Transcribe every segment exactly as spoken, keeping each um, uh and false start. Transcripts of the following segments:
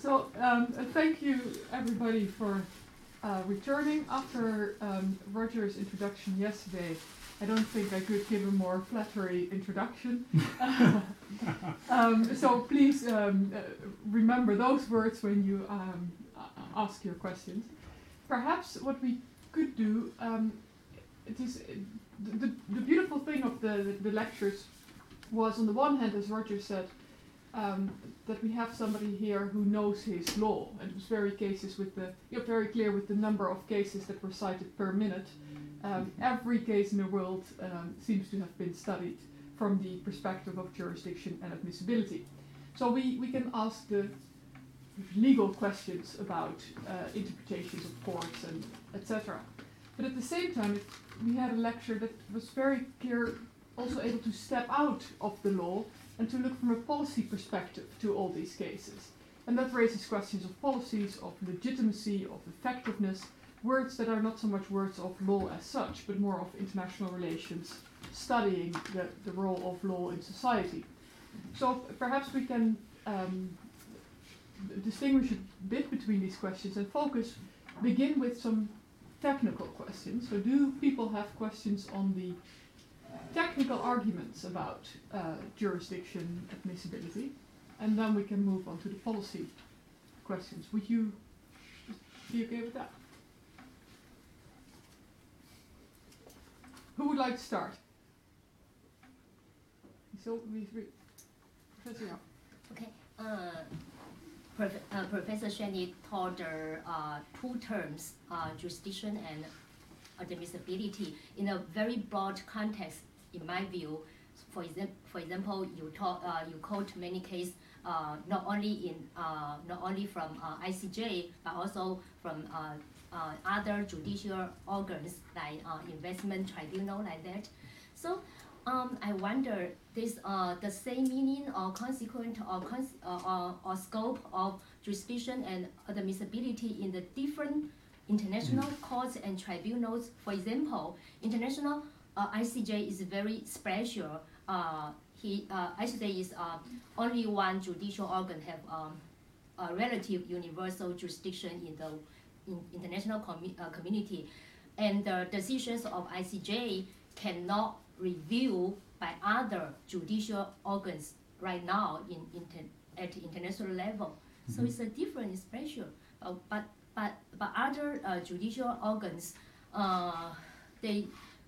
So um, thank you everybody for uh, returning after um, Roger's introduction yesterday. I don't think I could give a more flattery introduction. um, so please um, uh, remember those words when you um, ask your questions. Perhaps what we could do, um, it is the, the beautiful thing of the, the lectures was, on the one hand, as Roger said, um, that we have somebody here who knows his law, and it was very cases with the you know, very clear with the number of cases that were cited per minute. Um, every case in the world um, seems to have been studied from the perspective of jurisdiction and admissibility. So we, we can ask the legal questions about uh, interpretations of courts and et cetera. But at the same time, it, we had a lecture that was very clear, also able to step out of the law and to look from a policy perspective to all these cases. And that raises questions of policies, of legitimacy, of effectiveness, words that are not so much words of law as such, but more of international relations, studying the, the role of law in society. So perhaps we can um, distinguish a bit between these questions and focus, begin with some technical questions. So do people have questions on the technical arguments about uh, jurisdiction, admissibility? And then we can move on to the policy questions. Would you be okay with that? Who would like to start? So we, we Professor Yao. Okay. Uh, Prof, uh, Professor Xuanyi taught uh, two terms, uh, jurisdiction and admissibility, in a very broad context. In my view, for example, for example, you talk, uh, you quote many cases, uh, not only in, uh, not only from uh, I C J, but also from uh, uh, other judicial organs like uh, investment tribunal, like that. So, um, I wonder, this uh, the same meaning or consequent or, cons uh, or or scope of jurisdiction and admissibility in the different international courts and tribunals. For example, international Uh, I C J is very special. Uh, he, uh, I C J is uh, only one judicial organ have um, a relative universal jurisdiction in the in international commu uh, community, and the decisions of I C J cannot review by other judicial organs right now in inter at international level. Mm-hmm. So it's a different special. Uh, but but but other uh, judicial organs, uh, they.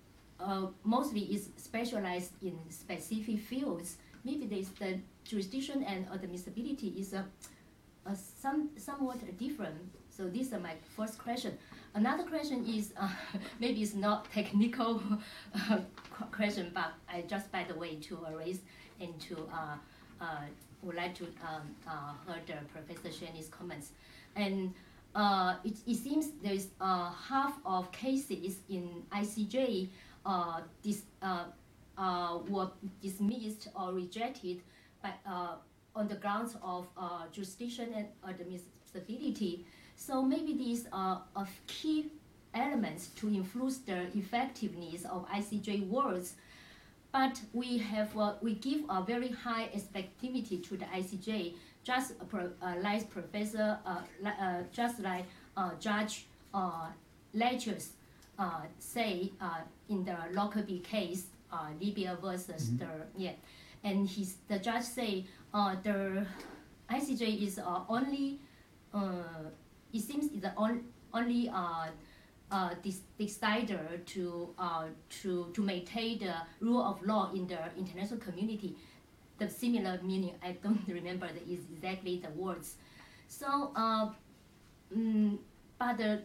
Uh, mostly is specialized in specific fields. Maybe there's the jurisdiction and admissibility is a, a some somewhat different. So these are my first question. Another question is uh, maybe it's not technical uh, question, but I just by the way to raise and to uh, uh, would like to um, uh, hear Professor Xuanyi's comments. And uh, it, it seems there's uh, half of cases in I C J Uh, dis, uh, uh, were dismissed or rejected by, uh, on the grounds of uh, jurisdiction and admissibility. So maybe these are of key elements to influence the effectiveness of I C J words. But we have uh, we give a very high expectativity to the I C J, just uh, pro, uh, like Professor, uh, uh, just like uh, Judge uh, lectures. Uh, say uh, in the Lockerbie case, uh, Libya versus mm-hmm. the yeah, and he's the judge say uh, the I C J is uh, only uh, it seems the on, only uh, uh, decider to uh, to to maintain the rule of law in the international community. The similar meaning I don't remember the, is exactly the words. So, uh, mm, but the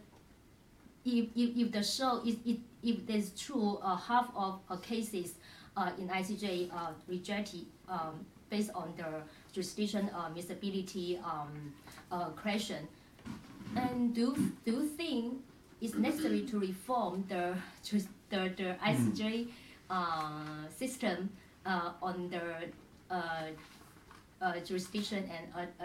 If, if, if the show is if, if there's true, uh, half of uh, cases uh, in I C J uh, rejected um, based on the jurisdiction uh, admissibility um, uh, question. And do do you think it's necessary to reform the the, the I C J uh, system uh, on the uh, Uh, jurisdiction and uh,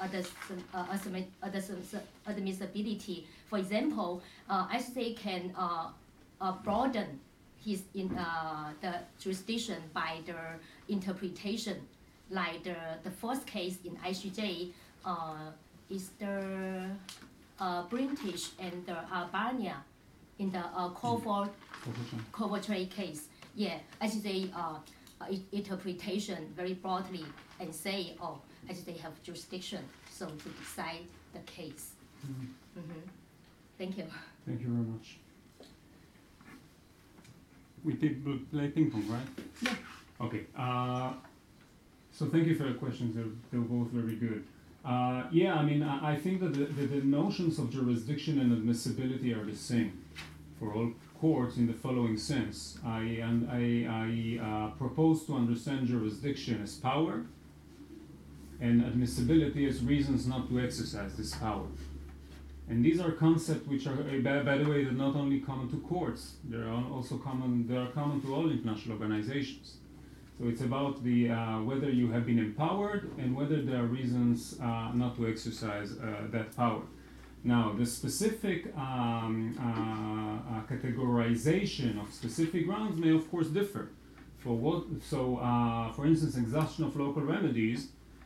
uh, uh, admissibility? For example, uh, I C J can uh, uh, broaden his in uh, the jurisdiction by the interpretation, like the the first case in I C J. Uh, is the uh, British and the Albania in the uh, Kofor Kofor trade case. Yeah, I should say uh, uh, interpretation very broadly and say, oh, I should say have jurisdiction, so to decide the case. Mm-hmm. Mm-hmm. Thank you. Thank you very much. We did play ping pong, right? Yeah. Okay. Uh, so thank you for your questions. They're, they're both very good. Uh, yeah, I mean, I, I think that the, the, the notions of jurisdiction and admissibility are the same for all courts in the following sense. I, and I, I uh, propose to understand jurisdiction as power and admissibility as reasons not to exercise this power. And these are concepts which are, uh, by, by the way, they're not only common to courts, they're also common, they are common to all international organizations. So it's about the uh, whether you have been empowered and whether there are reasons uh, not to exercise uh, that power. Now, the specific um, uh, uh, categorization of specific grounds may, of course, differ. For what? So, uh, for instance, exhaustion of local remedies.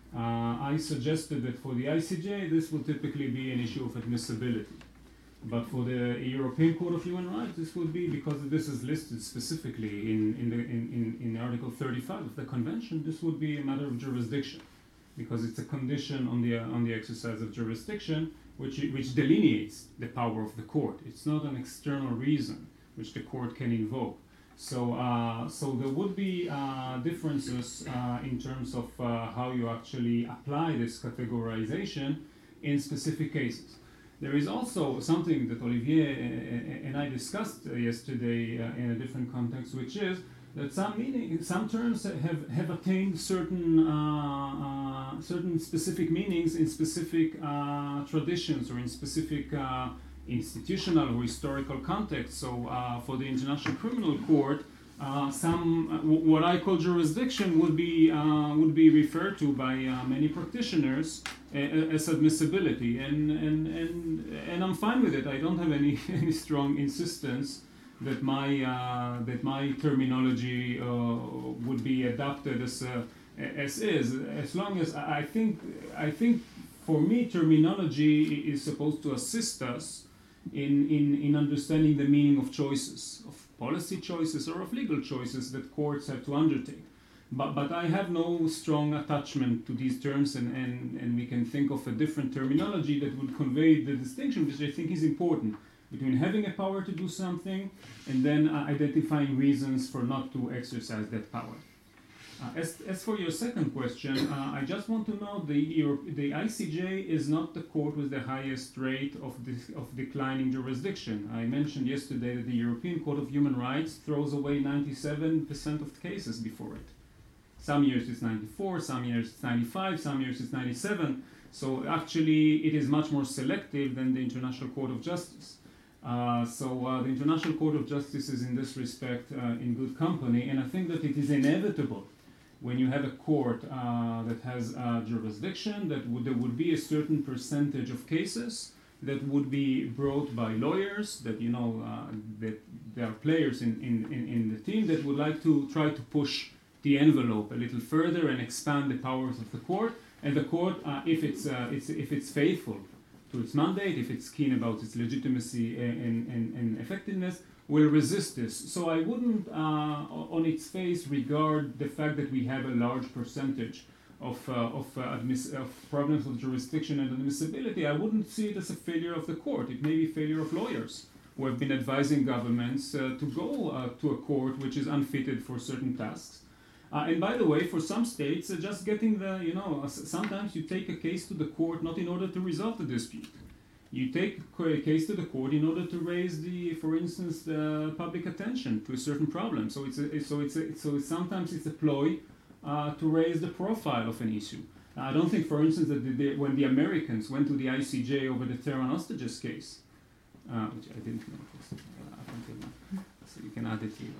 Uh, I suggested that for the I C J, this will typically be an issue of admissibility. But for the European Court of Human Rights, this would be, because this is listed specifically in, in, the, in, in, in Article thirty-five of the Convention, this would be a matter of jurisdiction, because it's a condition on the, uh, on the exercise of jurisdiction, which, which delineates the power of the court. It's not an external reason which the court can invoke. So, uh, so there would be uh, differences uh, in terms of uh, how you actually apply this categorization in specific cases. There is also something that Olivier and I discussed yesterday uh, in a different context, which is that some meaning, some terms have, have attained certain uh, uh, certain specific meanings in specific uh, traditions or in specific uh, institutional or historical context. So uh, for the International Criminal Court, uh, some uh, w- what I call jurisdiction would be uh, would be referred to by uh, many practitioners uh, as admissibility, and, and and and I'm fine with it. I don't have any any strong insistence that my uh, that my terminology uh, would be adopted as uh, as is, as long as I think I think for me terminology is supposed to assist us in, in, in understanding the meaning of choices, of policy choices or of legal choices that courts have to undertake. But, but I have no strong attachment to these terms, and, and, and we can think of a different terminology that would convey the distinction, which I think is important, between having a power to do something and then uh, identifying reasons for not to exercise that power. Uh, as, as for your second question, uh, I just want to note the Europe, the I C J is not the court with the highest rate of, this, of declining jurisdiction. I mentioned yesterday that the European Court of Human Rights throws away ninety-seven percent of the cases before it. Some years it's ninety-four, some years it's ninety-five, some years it's ninety-seven. So actually it is much more selective than the International Court of Justice. Uh, so uh, the International Court of Justice is in this respect uh, in good company, and I think that it is inevitable when you have a court uh, that has uh, jurisdiction, that would, there would be a certain percentage of cases that would be brought by lawyers, that you know uh, that there are players in, in, in, in the team that would like to try to push the envelope a little further and expand the powers of the court. And the court, uh, if it's, uh, it's if it's faithful to its mandate, if it's keen about its legitimacy and, and, and effectiveness, will resist this. So I wouldn't, uh, on its face, regard the fact that we have a large percentage of, uh, of, uh, admiss- of problems of jurisdiction and admissibility. I wouldn't see it as a failure of the court. It may be a failure of lawyers who have been advising governments uh, to go uh, to a court which is unfitted for certain tasks. Uh, and by the way, for some states, uh, just getting the, you know, uh, sometimes you take a case to the court not in order to resolve the dispute. You take a case to the court in order to raise the, for instance, the public attention to a certain problem. So it's a, so it's a, so it's sometimes it's a ploy uh, to raise the profile of an issue. I don't think, for instance, that the, the, when the Americans went to the I C J over the Tehran hostages case, uh, which I didn't notice, uh, up until now, so you can add it to.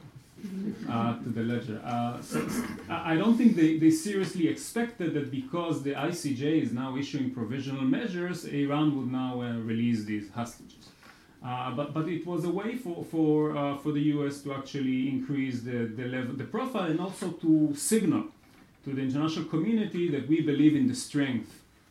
Uh, to the ledger. Uh, so I don't think they, they seriously expected that because the I C J is now issuing provisional measures, Iran would now uh, release these hostages. Uh, but but it was a way for for uh, for the U S to actually increase the the level, the profile, and also to signal to the international community that we believe in the strength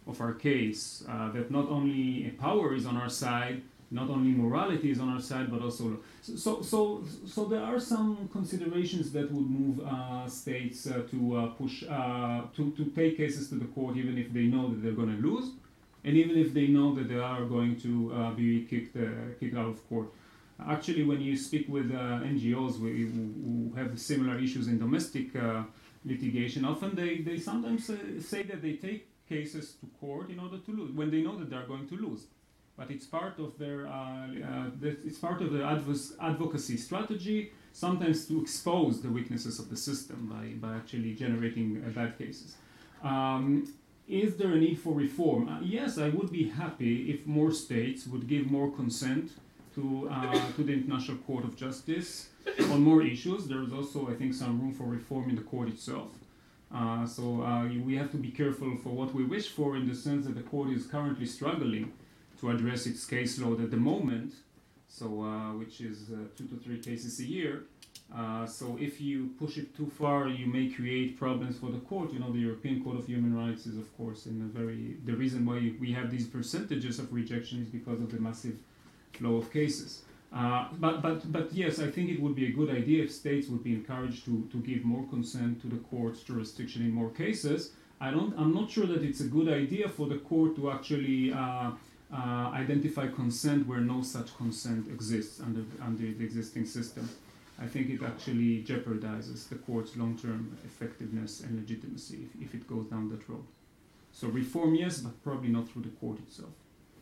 of our case, uh, that not only power is on our side, not only morality is on our side, but also so so so there are some considerations that would move uh, states uh, to uh, push uh, to to take cases to the court, even if they know that they're going to lose, and even if they know that they are going to uh, be kicked uh, kicked out of court. Actually, when you speak with uh, N G Os who, who have similar issues in domestic uh, litigation, often they they sometimes uh, say that they take cases to court in order to lose when they know that they are going to lose. But it's part of their, uh, uh, it's part of their advo- advocacy strategy, sometimes to expose the weaknesses of the system by, by actually generating uh, bad cases. Um, is there a need for reform? Uh, yes, I would be happy if more states would give more consent to, uh, to the International Court of Justice on more issues. There is also, I think, some room for reform in the court itself. Uh, so uh, we have to be careful for what we wish for, in the sense that the court is currently struggling to address its caseload at the moment, so uh, which is uh, two to three cases a year. Uh, so if you push it too far, you may create problems for the court. You know, the European Court of Human Rights is, of course, in a very the reason why we have these percentages of rejection is because of the massive flow of cases. Uh, but but but yes, I think it would be a good idea if states would be encouraged to to give more consent to the court's jurisdiction in more cases. I don't. I'm not sure that it's a good idea for the court to actually Uh, Uh, identify consent where no such consent exists under under the existing system. I think it actually jeopardizes the court's long-term effectiveness and legitimacy if, if it goes down that road. So reform, yes, but probably not through the court itself.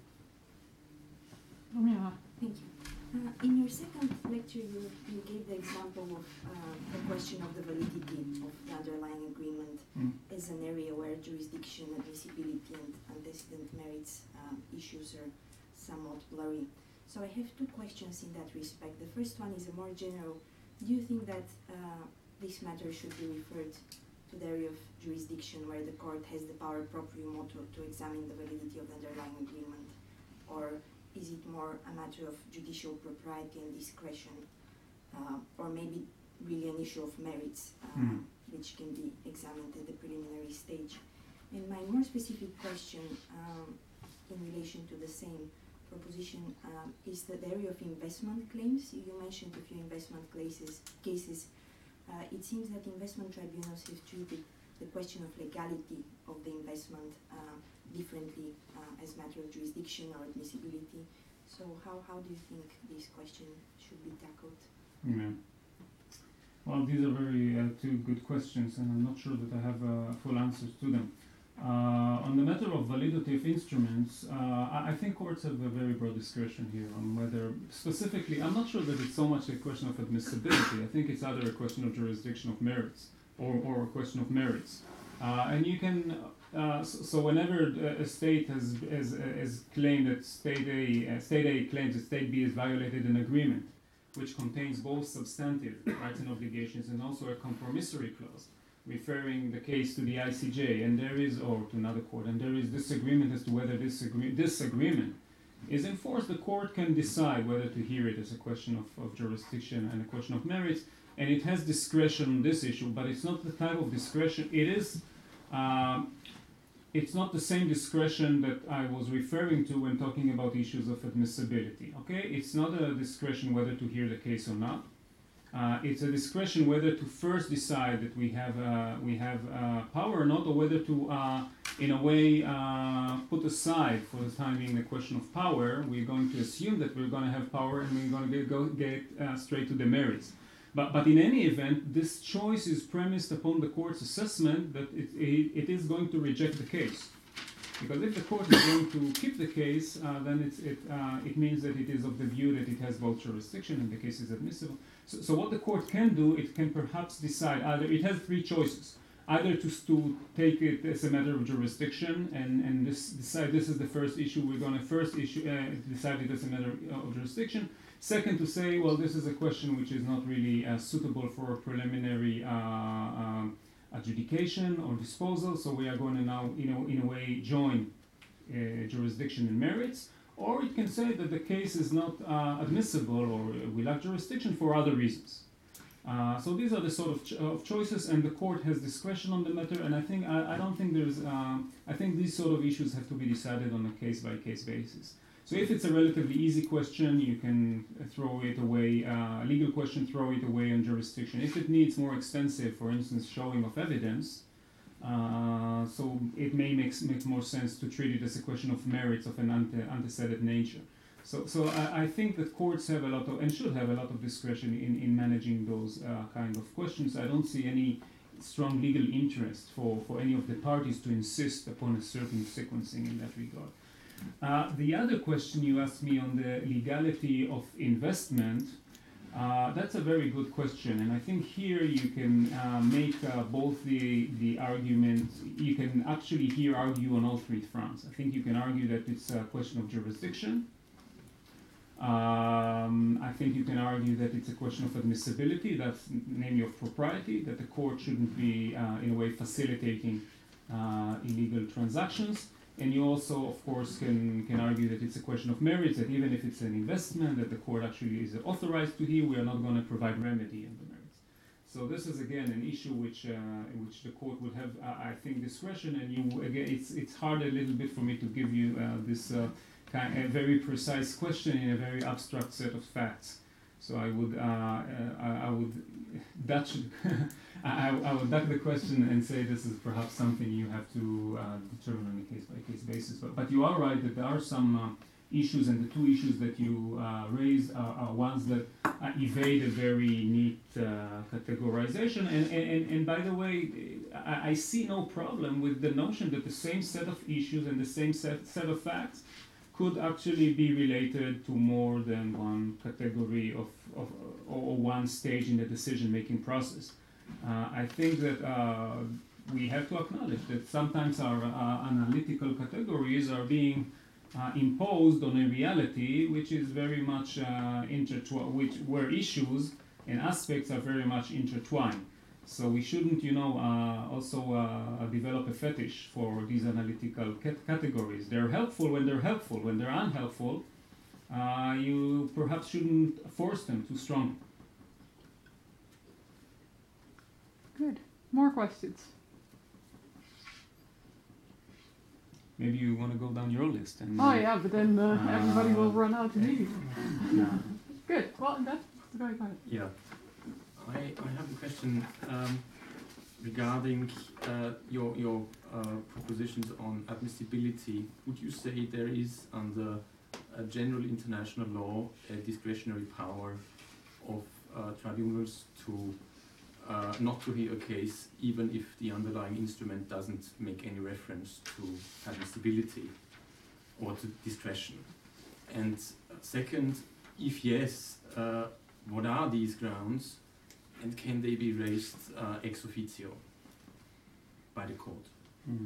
Romina. Thank you. Uh, in your second lecture, you, you gave the example of uh, the question of the validity of the underlying agreement Mm. as an area where jurisdiction, admissibility, and antecedent merits um, issues are somewhat blurry. So I have two questions in that respect. The first one is a more general. Do you think that uh, this matter should be referred to the area of jurisdiction where the court has the power proprio motu to examine the validity of the underlying agreement? Or is it more a matter of judicial propriety and discretion, uh, or maybe really an issue of merits, uh, Mm. which can be examined at the preliminary stage? And my more specific question, um, in relation to the same proposition, um, is the area of investment claims. You mentioned a few investment cases. cases. Uh, it seems that investment tribunals have treated the question of legality of the investment uh, differently uh, as a matter of jurisdiction or admissibility. So how, how do you think this question should be tackled? Yeah. Well, these are very uh, two good questions, and I'm not sure that I have uh, full answers to them. Uh, on the matter of validity of instruments, uh, I, I think courts have a very broad discretion here on whether, specifically, I'm not sure that it's so much a question of admissibility. I think it's either a question of jurisdiction of merits or, or a question of merits. Uh, and you can, uh, so, so whenever a state has, has, has claimed that state A, uh, state A claims that state B has violated an agreement, which contains both substantive rights and obligations and also a compromissory clause, referring the case to the I C J, and there is, or to another court, and there is disagreement as to whether this, agree- this agreement is enforced, the court can decide whether to hear it as a question of, of jurisdiction and a question of merits, and it has discretion on this issue, but it's not the type of discretion, it is, uh, it's not the same discretion that I was referring to when talking about issues of admissibility, okay? It's not a discretion whether to hear the case or not. Uh, it's a discretion whether to first decide that we have uh, we have uh, power or not, or whether to, uh, in a way, uh, put aside for the time being the question of power. We're going to assume that we're going to have power, and we're going to get, go get uh, straight to the merits. But but in any event, this choice is premised upon the court's assessment that it it, it is going to reject the case. Because if the court is going to keep the case, uh, then it's, it uh, it means that it is of the view that it has both jurisdiction and the case is admissible. So, so what the court can do, it can perhaps decide either, it has three choices. Either to, to take it as a matter of jurisdiction and, and this, decide this is the first issue, we're going to first issue, uh, decide it as a matter of jurisdiction. Second, to say, well, this is a question which is not really uh, suitable for a preliminary uh, um, adjudication or disposal, so we are going to now, you know, in a way, join uh, jurisdiction and merits. Or it can say that the case is not uh, admissible or we lack jurisdiction for other reasons. Uh, so these are the sort of, ch- of choices, and the court has discretion on the matter. And I think I, I don't think there's. Um, I think these sort of issues have to be decided on a case by case basis. So if it's a relatively easy question, you can throw it away. Uh, a legal question, throw it away on jurisdiction. If it needs more extensive, for instance, showing of evidence, uh, so it may make make more sense to treat it as a question of merits of an ante- antecedent nature. So, so I, I think that courts have a lot of, and should have a lot of discretion in, in managing those uh, kind of questions. I don't see any strong legal interest for, for any of the parties to insist upon a certain sequencing in that regard. Uh, the other question you asked me on the legality of investment, uh, that's a very good question, and I think here you can uh, make uh, both the, the argument, you can actually here argue on all three fronts. I think you can argue that it's a question of jurisdiction. Um, I think you can argue that it's a question of admissibility, that's n- namely of propriety, that the court shouldn't be uh, in a way facilitating uh, illegal transactions. And you also, of course, can, can argue that it's a question of merits, that even if it's an investment that the court actually is authorized to hear, we are not going to provide remedy in the merits. So this is again an issue which uh, in which the court would have, uh, I think, discretion. And you again, it's it's hard a little bit for me to give you uh, this. Uh, Kind a very precise question in a very abstract set of facts. So I would, uh, uh, I, I would, Dutch, I, I would duck the question and say this is perhaps something you have to uh, determine on a case-by-case basis. But, but you are right that there are some uh, issues, and the two issues that you uh, raise are, are ones that uh, evade a very neat uh, categorization. And, and, and by the way, I, I see no problem with the notion that the same set of issues and the same set, set of facts could actually be related to more than one category of, of or one stage in the decision-making process. Uh, I think that uh, we have to acknowledge that sometimes our uh, analytical categories are being uh, imposed on a reality which is very much uh, intertwined, which where issues and aspects are very much intertwined. So we shouldn't, you know, uh, also uh, develop a fetish for these analytical cat- categories. They're helpful when they're helpful. When they're unhelpful, uh, you perhaps shouldn't force them too strongly. Good. More questions? Maybe you want to go down your list. And Oh yeah, but then uh, Uh, everybody will run out immediately. Yeah. Good. Well, that's very good. Yeah, I, I have a question um, regarding uh, your your uh, propositions on admissibility. Would you say there is under a general international law a discretionary power of uh, tribunals to uh, not to hear a case even if the underlying instrument doesn't make any reference to admissibility or to discretion? And uh, second, if yes, uh, what are these grounds, and can they be raised uh, ex officio by the court? Mm.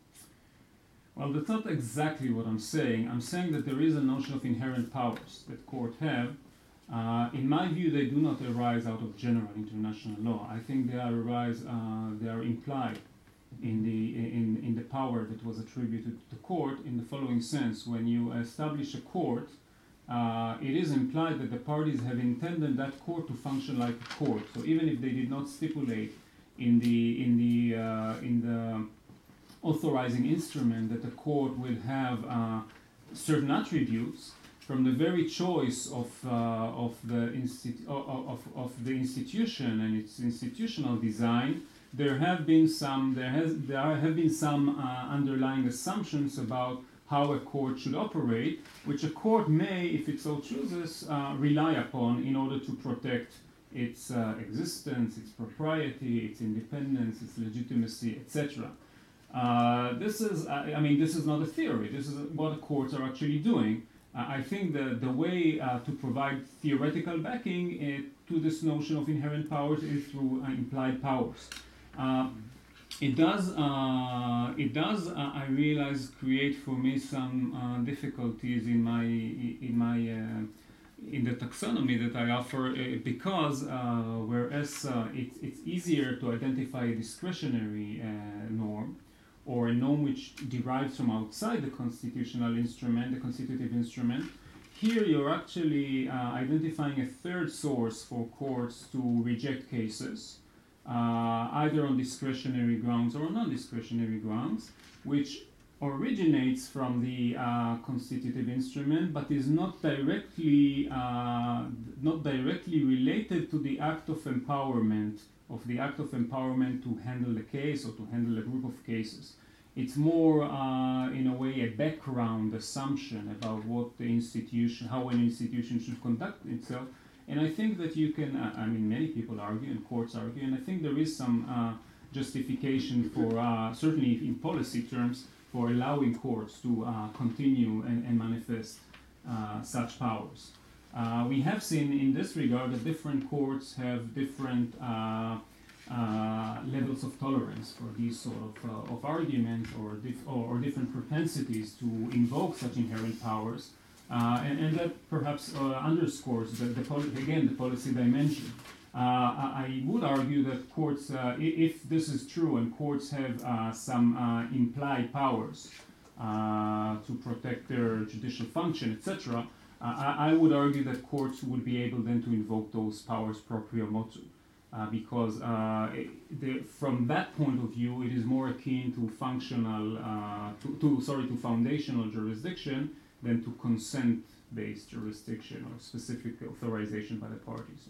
Well, that's not exactly what I'm saying. I'm saying that there is a notion of inherent powers that courts have. Uh, in my view, they do not arise out of general international law. I think they are arise, uh, they are implied in the in, in the power that was attributed to the court in the following sense: when you establish a court, Uh, it is implied that the parties have intended that court to function like a court. So even if they did not stipulate in the in the uh, in the authorizing instrument that the court will have uh, certain attributes, from the very choice of uh, of the institu- of, of the institution and its institutional design, there have been some there has there are, have been some uh, underlying assumptions about how a court should operate, which a court may, if it so chooses, uh, rely upon in order to protect its uh, existence, its propriety, its independence, its legitimacy, et cetera. Uh, this is, I, I mean, this is not a theory. This is what courts are actually doing. Uh, I think the the way uh, to provide theoretical backing uh, to this notion of inherent powers is through uh, implied powers. Uh, It does, uh, it does. Uh, I realize create for me some uh, difficulties in my in my uh, in the taxonomy that I offer uh, because uh, whereas uh, it, it's easier to identify a discretionary uh, norm or a norm which derives from outside the constitutional instrument, the constitutive instrument. here you're actually uh, identifying a third source for courts to reject cases, uh, either on discretionary grounds or non-discretionary grounds, which originates from the uh, constitutive instrument, but is not directly uh, not directly related to the act of empowerment of the act of empowerment to handle a case or to handle a group of cases. It's more, uh, in a way, a background assumption about what the institution, how an institution should conduct itself. And I think that you can, uh, I mean, many people argue and courts argue, and I think there is some uh, justification for, uh, certainly in policy terms, for allowing courts to uh, continue and, and manifest uh, such powers. Uh, we have seen in this regard that different courts have different uh, uh, levels of tolerance for these sort of, uh, of arguments or, dif- or, or different propensities to invoke such inherent powers. Uh, and, and that perhaps uh, underscores, the, the poli- again, the policy dimension. Uh, I, I would argue that courts, uh, i- if this is true and courts have uh, some uh, implied powers uh, to protect their judicial function, et cetera, uh, I, I would argue that courts would be able then to invoke those powers proprio motu. Uh, because uh, it, the, from that point of view, it is more akin to functional, uh, to, to sorry, to foundational jurisdiction than to consent-based jurisdiction or specific authorization by the parties.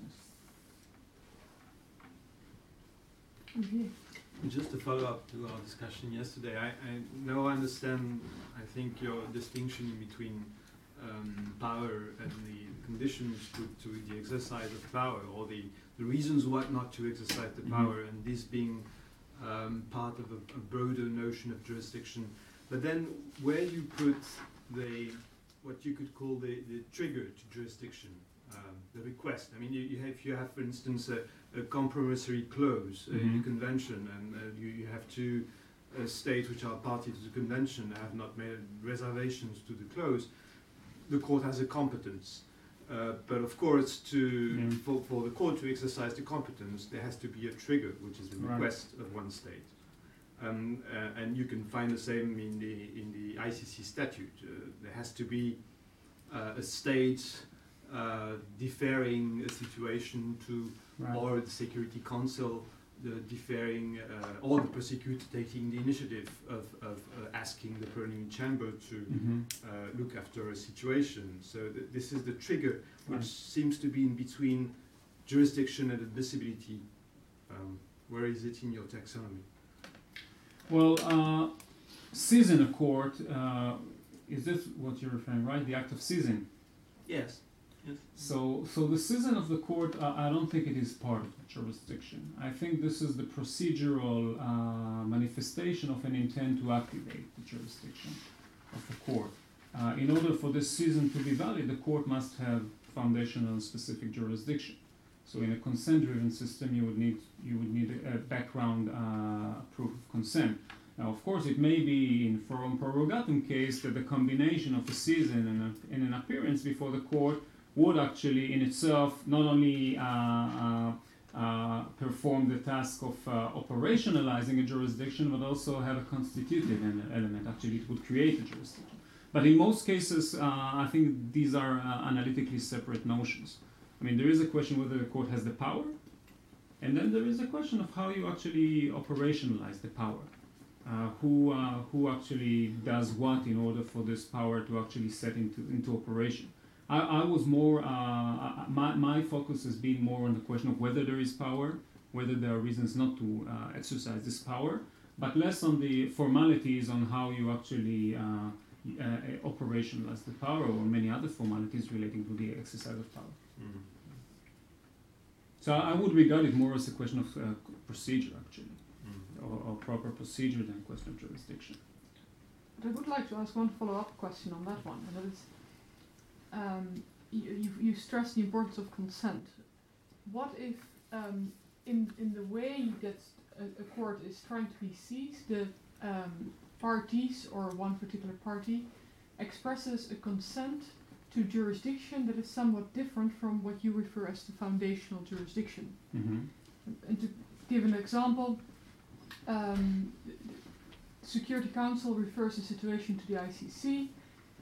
Yes. Okay. Just to follow up to our discussion yesterday, I, I now understand, I think, your distinction between um, power and the conditions to, to the exercise of power, or the, the reasons why not to exercise the power, mm-hmm. and this being um, part of a, a broader notion of jurisdiction. But then where you put the, what you could call the, the trigger to jurisdiction, um, the request. I mean, you, you have, if you have, for instance, a, a compromissory clause uh, mm-hmm. in the convention, and uh, you, you have two uh, states which are party to the convention have not made reservations to the clause, the court has a competence. Uh, but of course, to mm. for, for the court to exercise the competence, there has to be a trigger, which is the request right. of one state. Um, uh, and you can find the same in the in the I C C statute. Uh, there has to be uh, a state uh, deferring a situation to, right. or the Security Council the deferring, uh, or the prosecutor taking the initiative of, of uh, asking the parliamentary chamber to mm-hmm. uh, look after a situation. So th- this is the trigger, which right. seems to be in between jurisdiction and admissibility. Um, where is it in your taxonomy? Well, uh, seizing a court, uh, is this what you're referring, right? The act of seizing? Yes. Yes. So, so the seizing of the court, uh, I don't think it is part of the jurisdiction. I think this is the procedural uh, manifestation of an intent to activate the jurisdiction of the court. Uh, in order for this seizing to be valid, the court must have foundational and specific jurisdiction. So, in a consent-driven system, you would need you would need a, a background uh, proof of consent. Now, of course, it may be in forum prorogatum case that the combination of a seizing and, a, and an appearance before the court would actually in itself not only uh, uh, uh, perform the task of uh, operationalizing a jurisdiction, but also have a constitutive element. Actually, it would create a jurisdiction. But in most cases, uh, I think these are uh, analytically separate notions. I mean, there is a question whether the court has the power, and then there is a question of how you actually operationalize the power. Uh, who uh, who actually does what in order for this power to actually set into into operation. I, I was more, uh, my, my focus has been more on the question of whether there is power, whether there are reasons not to uh, exercise this power, but less on the formalities on how you actually uh, uh, operationalize the power, or many other formalities relating to the exercise of power. Mm-hmm. So I would regard it more as a question of uh, procedure, actually, mm-hmm. or, or proper procedure than a question of jurisdiction. But I would like to ask one follow-up question on that one, and that is, Um, you, you, you stress the importance of consent. What if, um, in in the way that a, a court is trying to be seized, the um, parties or one particular party expresses a consent to jurisdiction that is somewhat different from what you refer as the foundational jurisdiction? Mm-hmm. And to give an example, um, Security Council refers the situation to the I C C.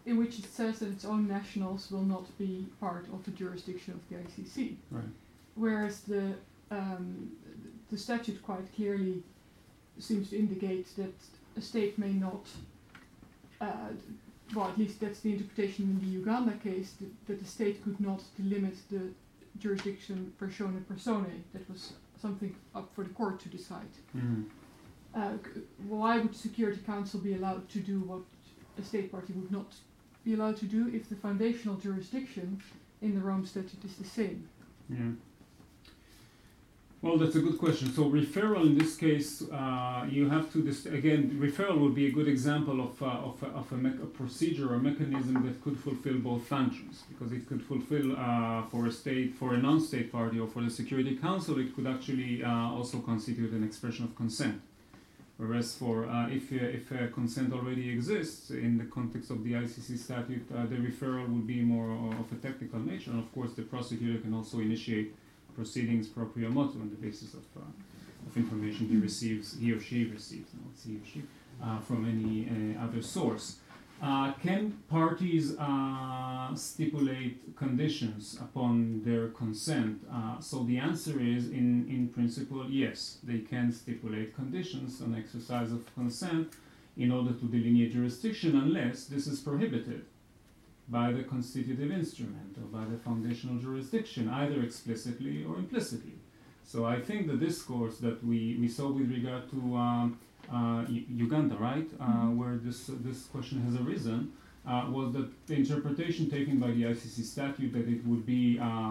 in which it says that its own nationals will not be part of the jurisdiction of the I C C. Right. Whereas the um, the statute quite clearly seems to indicate that a state may not, uh, well, at least that's the interpretation in the Uganda case, that, that the state could not delimit the jurisdiction persona personae. That was something up for the court to decide. Mm. Uh, c- why would Security Council be allowed to do what a state party would not be allowed to do if the foundational jurisdiction in the Rome Statute is the same? Yeah. Well, that's a good question. So referral in this case, uh, you have to dis- again. Referral would be a good example of uh, of, a, of a, me- a procedure or mechanism that could fulfill both functions, because it could fulfill uh, for a state, for a non-state party, or for the Security Council, it could actually uh, also constitute an expression of consent. Whereas for uh, if uh, if uh, consent already exists in the context of the I C C statute, uh, the referral would be more of a technical nature, and of course the prosecutor can also initiate proceedings proprio motu on the basis of, uh, of information he receives, he or she receives, not he or she, uh, from any uh, other source. Uh, can parties uh, stipulate conditions upon their consent? Uh, so the answer is, in, in principle, yes, they can stipulate conditions on exercise of consent in order to delineate jurisdiction, unless this is prohibited by the constitutive instrument or by the foundational jurisdiction, either explicitly or implicitly. So I think the discourse that we, we saw with regard to um, uh, U- Uganda, right, uh, Mhm. where this this question has arisen, uh, was that the interpretation taken by the I C C statute that it would be uh,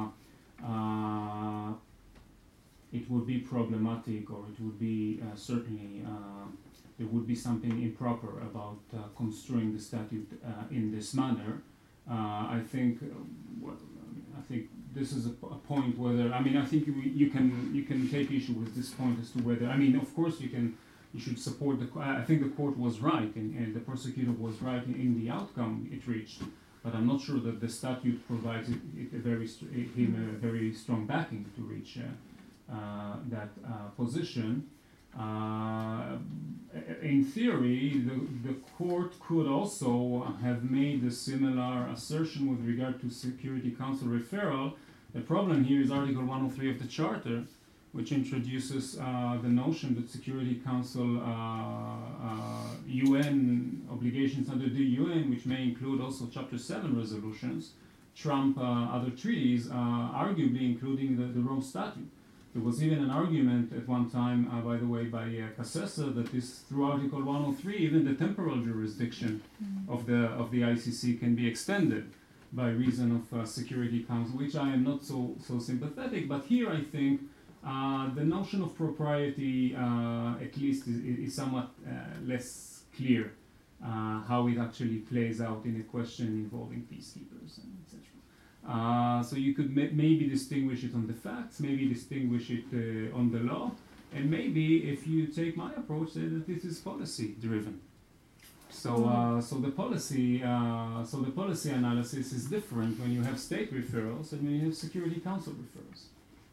uh, it would be problematic, or it would be uh, certainly uh, there would be something improper about uh, construing the statute uh, in this manner. Uh, I think, uh, well, I, mean, I think this is a, p- a point whether I mean I think you, you can you can take issue with this point as to whether I mean of course you can you should support the co- I think the court was right and, and the prosecutor was right in, in the outcome it reached, but I'm not sure that the statute provides it, it a very st- him a very strong backing to reach uh, uh, that uh, position. Uh, in theory, the, the court could also have made a similar assertion with regard to Security Council referral. The problem here is Article one oh three of the Charter, which introduces uh, the notion that Security Council uh, uh, U N obligations under the U N, which may include also Chapter seven resolutions, trump uh, other treaties, uh, arguably including the, the Rome Statute. There was even an argument at one time, uh, by the way, by uh, Cassessa, that this, through Article one oh three, even the temporal jurisdiction of the of the I C C can be extended by reason of uh, Security Council, which I am not so so sympathetic. But here, I think uh, the notion of propriety, uh, at least, is, is somewhat uh, less clear uh, how it actually plays out in a question involving peacekeepers and et cetera. Uh, so you could ma- maybe distinguish it on the facts, maybe distinguish it uh, on the law, and maybe if you take my approach, say that this is policy driven. So, uh, so the policy, uh, so the policy analysis is different when you have state referrals and when you have Security Council referrals.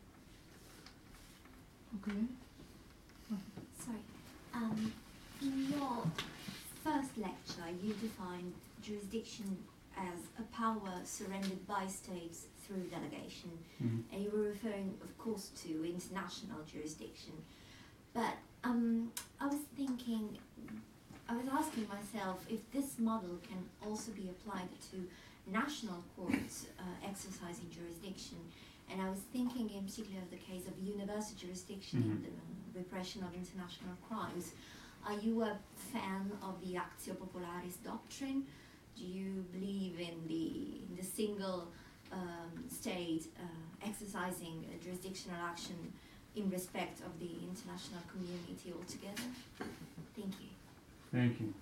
Okay. Sorry. Um, in your first lecture, you defined jurisdiction as a power surrendered by states through delegation, Mhm. and you were referring, of course, to international jurisdiction. But um, I was thinking, I was asking myself if this model can also be applied to national courts uh, exercising jurisdiction. And I was thinking in particular of the case of universal jurisdiction in Mhm. the repression of international crimes. Are you a fan of the Actio Popularis doctrine? Do you believe in the, in the single um, state uh, exercising a jurisdictional action in respect of the international community altogether? Thank you. Thank you.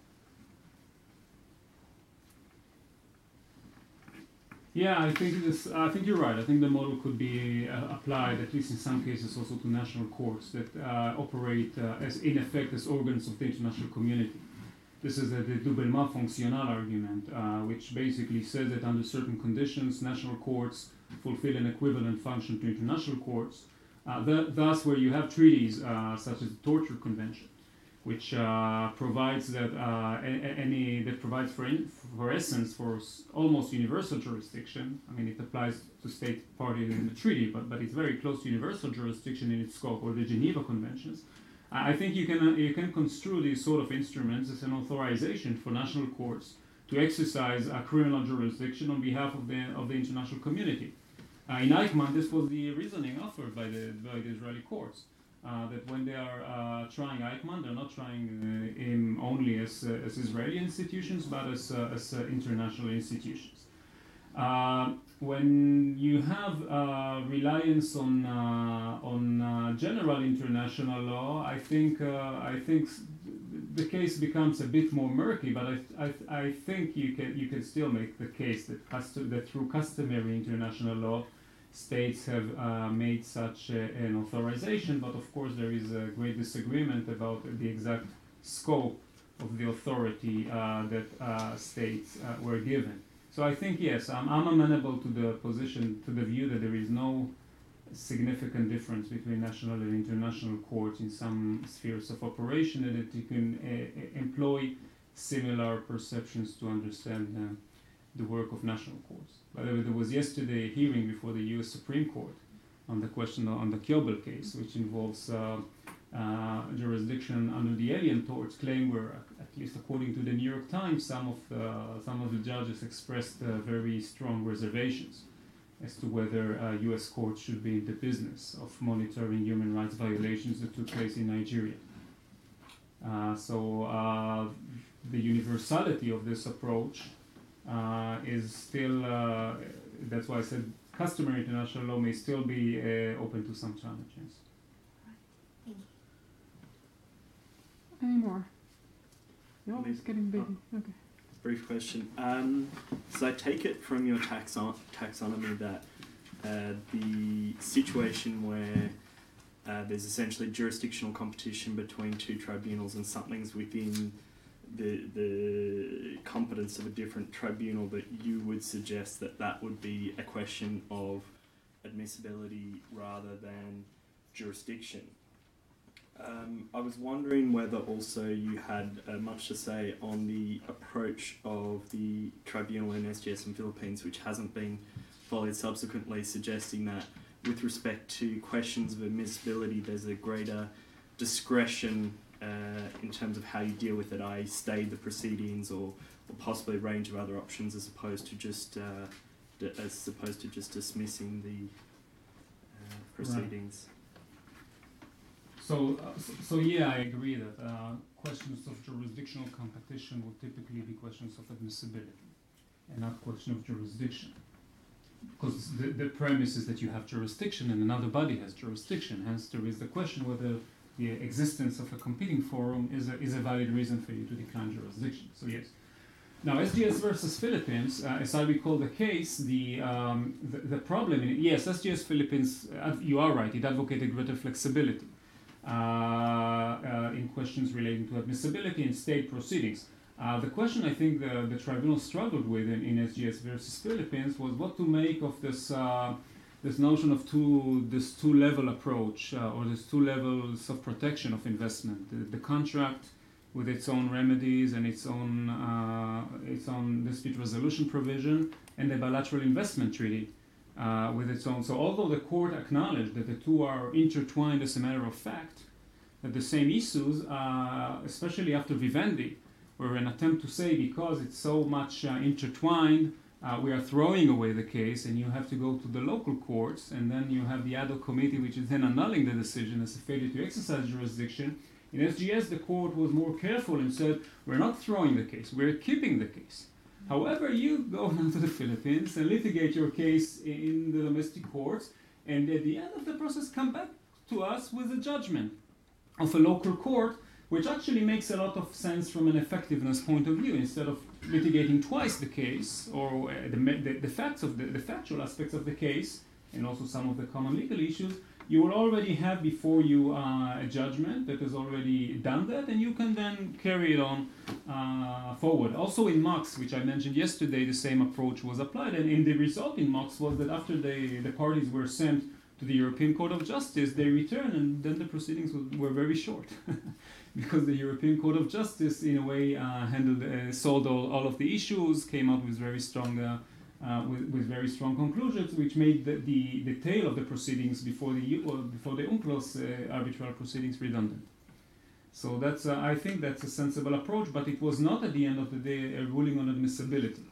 Yeah, I think this. I think you're right. I think the model could be uh, applied, at least in some cases, also to national courts that uh, operate uh, as, in effect, as organs of the international community. This is a, the doublement fonctionnel argument, uh, which basically says that under certain conditions, national courts fulfill an equivalent function to international courts. Uh, the, thus, where you have treaties uh, such as the Torture Convention, which uh, provides that uh, a- any that provides for in, for essence for s- almost universal jurisdiction. I mean, it applies to state parties in the treaty, but but it's very close to universal jurisdiction in its scope, or the Geneva Conventions. I I think you can uh, you can construe these sort of instruments as an authorization for national courts to exercise a criminal jurisdiction on behalf of the of the international community. Uh, in Eichmann, this was the reasoning offered by the by the Israeli courts. Uh, that when they are uh, trying Eichmann, they're not trying uh, him only as, uh, as Israeli institutions, but as, uh, as uh, international institutions. Uh, when you have uh, reliance on uh, on uh, general international law, I think uh, I think the case becomes a bit more murky. But I I, I think you can you can still make the case that custom, that through customary international law, states have uh, made such a, an authorization, but of course there is a great disagreement about the exact scope of the authority uh, that uh, states uh, were given. So I think, yes, I'm, I'm amenable to the position, to the view that there is no significant difference between national and international courts in some spheres of operation, and that you can uh, employ similar perceptions to understand uh, the work of national courts. By the way, there was yesterday a hearing before the U S Supreme Court on the question on the Kiobel case, which involves uh, uh, jurisdiction under the Alien Torts claim, where, at least according to the New York Times, some of the, some of the judges expressed uh, very strong reservations as to whether uh, U S courts should be in the business of monitoring human rights violations that took place in Nigeria. Uh, so uh, the universality of this approach Uh, is still, uh, that's why I said customary international law may still be uh, open to some challenges. Thank you. Any more? You're always Maybe- getting busy. Okay. Brief question. Um, so I take it from your taxon- taxonomy that uh, the situation where uh, there's essentially jurisdictional competition between two tribunals and something's within the the competence of a different tribunal, that you would suggest that that would be a question of admissibility rather than jurisdiction. Um, I was wondering whether also you had uh, much to say on the approach of the tribunal in S G S and Philippines, which hasn't been followed subsequently, suggesting that with respect to questions of admissibility, there's a greater discretion Uh, in terms of how you deal with it, that is, stay the proceedings or, or possibly a range of other options, as opposed to just uh, d- as opposed to just dismissing the uh, proceedings. Right. So, uh, so, so yeah, I agree that uh, questions of jurisdictional competition would typically be questions of admissibility, and not question of jurisdiction. Because the, the premise is that you have jurisdiction and another body has jurisdiction. Hence, there is the question whether the existence of a competing forum is a, is a valid reason for you to decline jurisdiction. So yes. Now, S G S versus Philippines, uh, as I recall the case, the, um, the, the problem, in it, yes, S G S Philippines, uh, you are right, it advocated greater flexibility uh, uh, in questions relating to admissibility in state proceedings. Uh, the question I think the, the tribunal struggled with in, in S G S versus Philippines was what to make of this uh, this notion of two this two level approach uh, or this two levels of protection of investment, the, the contract with its own remedies and its own uh, its own dispute resolution provision, and the bilateral investment treaty uh, with its own. So although the court acknowledged that the two are intertwined as a matter of fact, that the same issues, uh, especially after Vivendi, were an attempt to say because it's so much uh, intertwined, Uh, we are throwing away the case, and you have to go to the local courts, and then you have the ad hoc committee, which is then annulling the decision as a failure to exercise jurisdiction. In S G S, the court was more careful and said, we're not throwing the case, we're keeping the case. However, you go down to the Philippines and litigate your case in the domestic courts, and at the end of the process come back to us with a judgment of a local court, which actually makes a lot of sense from an effectiveness point of view. Instead of litigating twice the case, or uh, the, the, the facts of the, the factual aspects of the case, and also some of the common legal issues, you will already have before you uh, a judgment that has already done that, and you can then carry it on uh, forward. Also in Mox, which I mentioned yesterday, the same approach was applied, and, and the result in Mox was that after the, the parties were sent to the European Court of Justice, they returned, and then the proceedings w- were very short, because the European Court of Justice, in a way, uh, handled, uh, solved all, all of the issues, came out with very strong, uh, uh, with, with very strong conclusions, which made the, the, the tail of the proceedings before the U- or before the UNCLOS uh, arbitral proceedings redundant. So that's, uh, I think, that's a sensible approach, but it was not at the end of the day a ruling on admissibility.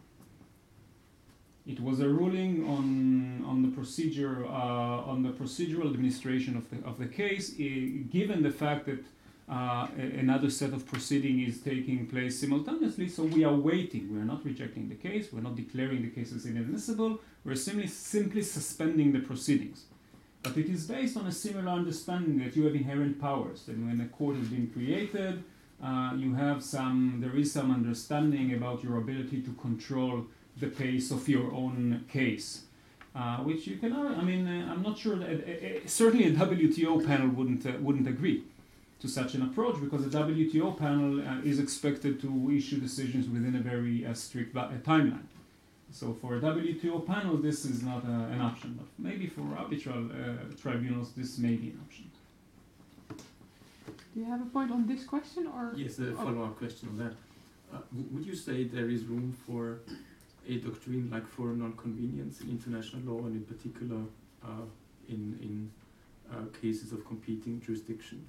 It was a ruling on on the procedure uh, on the procedural administration of the of the case, I, given the fact that uh, a, another set of proceeding is taking place simultaneously. So we are waiting. We are not rejecting the case. We're not declaring the case as inadmissible. We're simply simply suspending the proceedings. But it is based on a similar understanding that you have inherent powers. That when a court has been created, uh, you have some. There is some understanding about your ability to control the pace of your own case, uh, which you can. I mean, uh, I'm not sure that uh, uh, certainly a W T O panel wouldn't uh, wouldn't agree to such an approach, because a W T O panel uh, is expected to issue decisions within a very uh, strict uh, timeline. So for a W T O panel, this is not uh, an option, but maybe for arbitral uh, tribunals, this may be an option. Do you have a point on this question, or? Yes, a follow-up question on that. Uh, w- would you say there is room for a doctrine like forum non-convenience in international law, and in particular uh, in, in uh, cases of competing jurisdiction?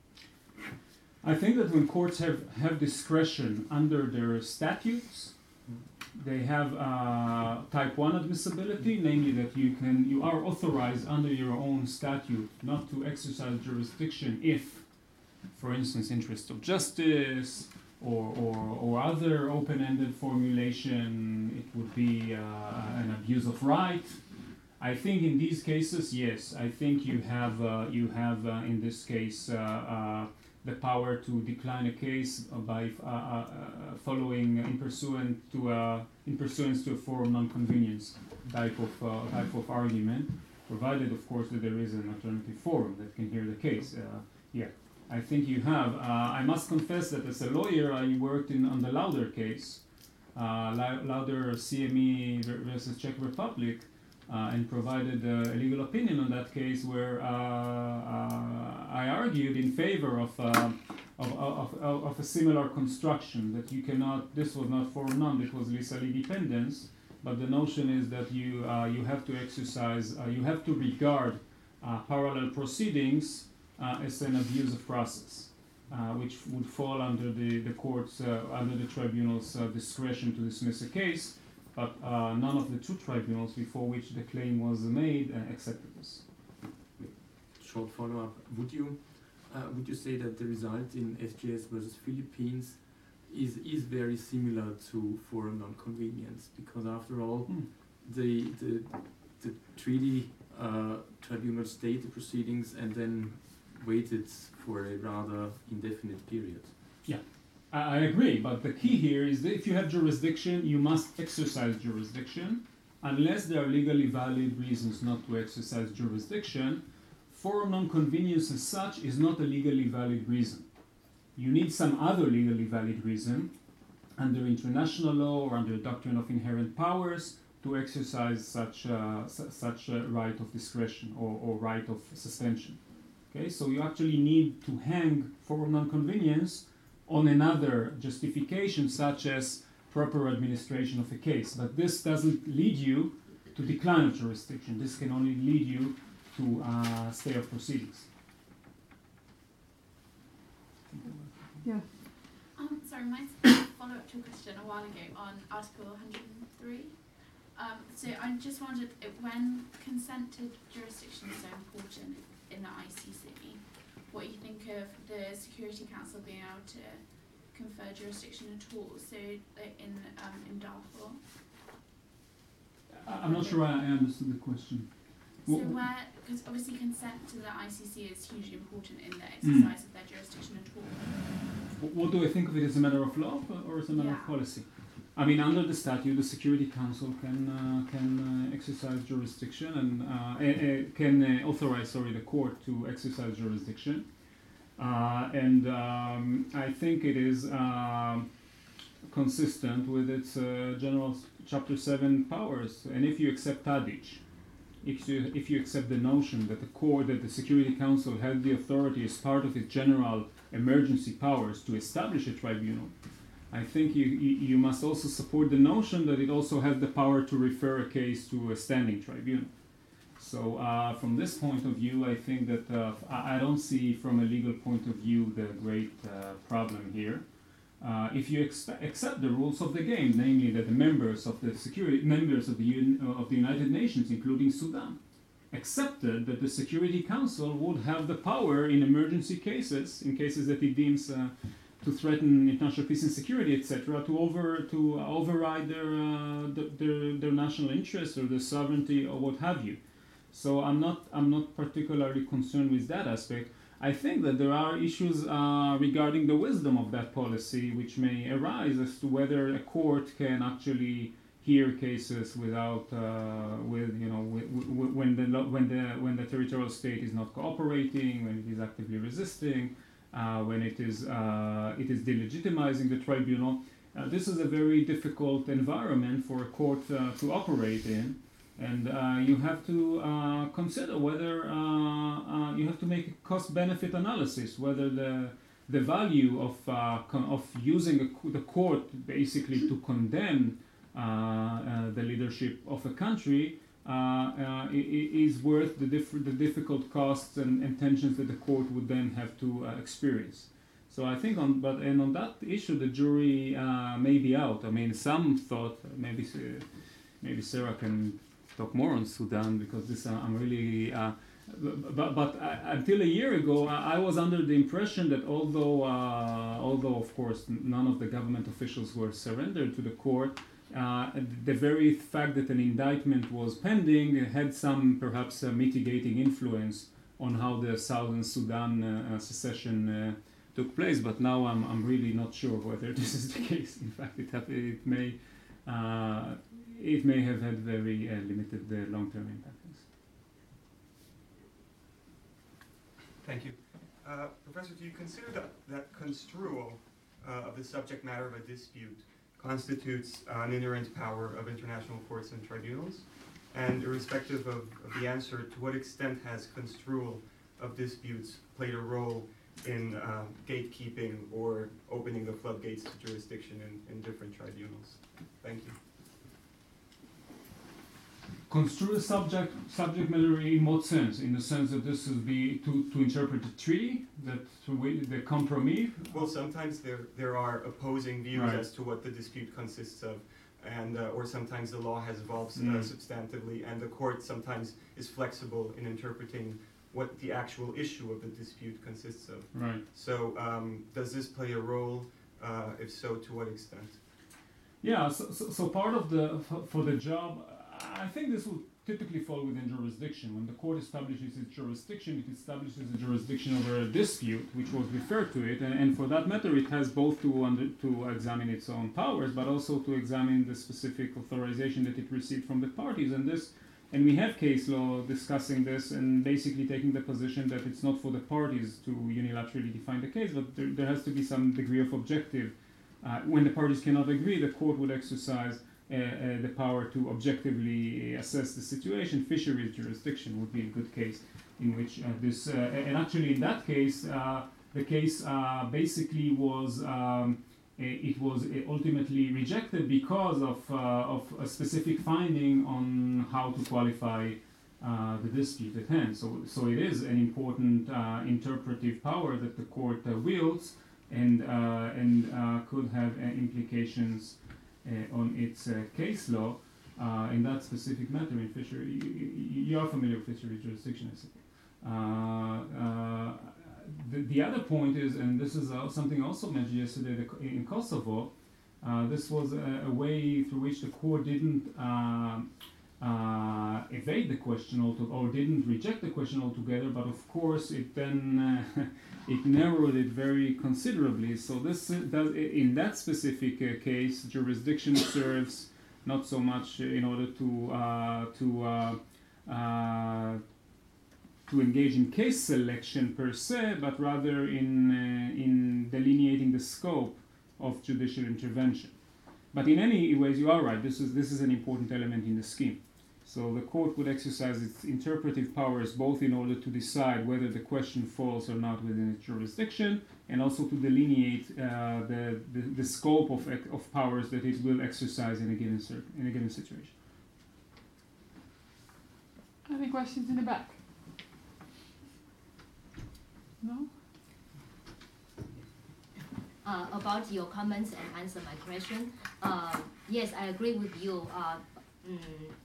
I think that when courts have, have discretion under their statutes, they have uh, type one admissibility, namely that you can you are authorized under your own statute not to exercise jurisdiction if, for instance, interest of justice or, or, or other open-ended formulation, it would be uh, an abuse of right. I think in these cases, yes, I think you have uh, you have uh, in this case uh, uh, the power to decline a case by uh, uh, following in pursuant to a, in pursuance to a forum non-convenience type of uh, type of argument, provided of course that there is an alternative forum that can hear the case. Uh, yeah, I think you have. Uh, I must confess that as a lawyer, I worked in on the Lauder case, uh, Lauder C M E versus Czech Republic. Uh, and provided uh, a legal opinion on that case, where uh, uh, I argued in favor of, uh, of, of, of, of a similar construction, that you cannot, this was not forum non, it was vis a dependence, but the notion is that you, uh, you have to exercise, uh, you have to regard uh, parallel proceedings uh, as an abuse of process, uh, which would fall under the, the court's, uh, under the tribunal's uh, discretion to dismiss a case. But uh, none of the two tribunals before which the claim was made uh, accepted this. Short follow-up: Would you uh, would you say that the result in S G S versus Philippines is is very similar to forum non-convenience? Because after all, Hmm. the the the treaty uh, tribunal stayed the proceedings and then waited for a rather indefinite period. Yeah. I agree, but the key here is that if you have jurisdiction, you must exercise jurisdiction. Unless there are legally valid reasons not to exercise jurisdiction, forum non-convenience as such is not a legally valid reason. You need some other legally valid reason under international law or under the doctrine of inherent powers to exercise such uh, su- such a right of discretion or, or right of suspension. Okay, so you actually need to hang forum non-convenience on another justification, such as proper administration of a case. But this doesn't lead you to decline of jurisdiction. This can only lead you to uh, stay of proceedings. Yeah. Um, sorry, mine's follow up to a question a while ago on Article one hundred three. Um, so I just wondered if, when consent to jurisdiction is so important in the I C C, what you think of the Security Council being able to confer jurisdiction at all, so like in um, in Darfur. I- I'm not sure I understood the question. So Wh- where, because obviously consent to the I C C is hugely important in the exercise of their jurisdiction at all. wh- What do I think of it as a matter of law or- or as a matter of Yeah. policy? I mean, under the statute, the Security Council can uh, can uh, exercise jurisdiction and uh, eh, eh, can uh, authorize, sorry, the court to exercise jurisdiction. Uh, and um, I think it is uh, consistent with its uh, general s- Chapter seven powers. And if you accept Tadic, if you, if you accept the notion that the court, that the Security Council had the authority as part of its general emergency powers to establish a tribunal, I think you, you, you must also support the notion that it also has the power to refer a case to a standing tribunal. So uh, from this point of view, I think that uh, I I don't see from a legal point of view the great uh, problem here. Uh, if you expe- accept the rules of the game, namely that the members of the security members of the Un- of the United Nations, including Sudan, accepted that the Security Council would have the power in emergency cases, in cases that it deems uh, to threaten international peace and security, et cetera, to over to override their, uh, th- their their national interests or their sovereignty or what have you. So I'm not I'm not particularly concerned with that aspect. I think that there are issues uh, regarding the wisdom of that policy, which may arise as to whether a court can actually hear cases without, uh, with you know, w- w- when the lo- when the when the territorial state is not cooperating, when it is actively resisting, uh, when it is uh, it is delegitimizing the tribunal. Uh, this is a very difficult environment for a court uh, to operate in. And uh, you have to uh, consider whether uh, uh, you have to make a cost-benefit analysis, whether the the value of uh, con- of using a co- the court basically to condemn uh, uh, the leadership of a country uh, uh, is worth the diff- the difficult costs and, and tensions that the court would then have to uh, experience. So I think on but and on that issue the jury uh, may be out. I mean, some thought maybe uh, maybe Sarah can talk more on Sudan because this uh, I'm really uh, but but uh, until a year ago I, I was under the impression that although uh, although of course none of the government officials were surrendered to the court, uh, the very fact that an indictment was pending had some perhaps uh, mitigating influence on how the Southern Sudan uh, uh, secession uh, took place. But now I'm I'm really not sure whether this is the case. In fact, it have, it may. Uh, it may have had very uh, limited uh, long-term impacts. Thank you. Uh, Professor, do you consider that, that construal uh, of the subject matter of a dispute constitutes uh, an inherent power of international courts and tribunals? And irrespective of, of the answer, to what extent has construal of disputes played a role in uh, gatekeeping or opening the floodgates to jurisdiction in, in different tribunals? Thank you. Construe subject subject matter in what sense? In the sense that this would be to, to interpret the treaty, that to the compromise. Well, sometimes there there are opposing views Right. as to what the dispute consists of, and uh, or sometimes the law has evolved uh, Mm. substantively, and the court sometimes is flexible in interpreting what the actual issue of the dispute consists of. Right. So, um, does this play a role? Uh, if so, to what extent? Yeah. So, so, so part of the for, for the job. I think this will typically fall within jurisdiction. When the court establishes its jurisdiction, it establishes a jurisdiction over a dispute, which was referred to it, and, and for that matter, it has both to under, to examine its own powers, but also to examine the specific authorization that it received from the parties. And this, and we have case law discussing this, and basically taking the position that it's not for the parties to unilaterally define the case, but there, there has to be some degree of objective. Uh, when the parties cannot agree, the court would exercise Uh, uh, the power to objectively assess the situation. Fisheries jurisdiction would be a good case in which uh, this, uh, and actually in that case, uh, the case uh, basically was, um, it was ultimately rejected because of, uh, of a specific finding on how to qualify uh, the dispute at hand. So, so it is an important uh, interpretive power that the court uh, wields and, uh, and uh, could have uh, implications Uh, on its uh, case law uh, in that specific matter in fishery. You, you, you are familiar with fishery jurisdiction, I suppose. Uh, uh, the, the other point is, and this is uh, something also mentioned yesterday the, in Kosovo, uh, this was a, a way through which the court didn't uh, uh, evade the question alto- or didn't reject the question altogether, but of course it then uh, it narrowed it very considerably. So this uh, does, in that specific uh, case, jurisdiction serves not so much in order to uh, to uh, uh, to engage in case selection per se, but rather in uh, in delineating the scope of judicial intervention. But in any ways, you are right. This is this is an important element in the scheme. So the court would exercise its interpretive powers both in order to decide whether the question falls or not within its jurisdiction, and also to delineate uh, the, the the scope of of powers that it will exercise in a given cir- in a given situation. Any questions in the back? No? Uh, about your comments and answer my question. Uh, yes, I agree with you. Uh, mm,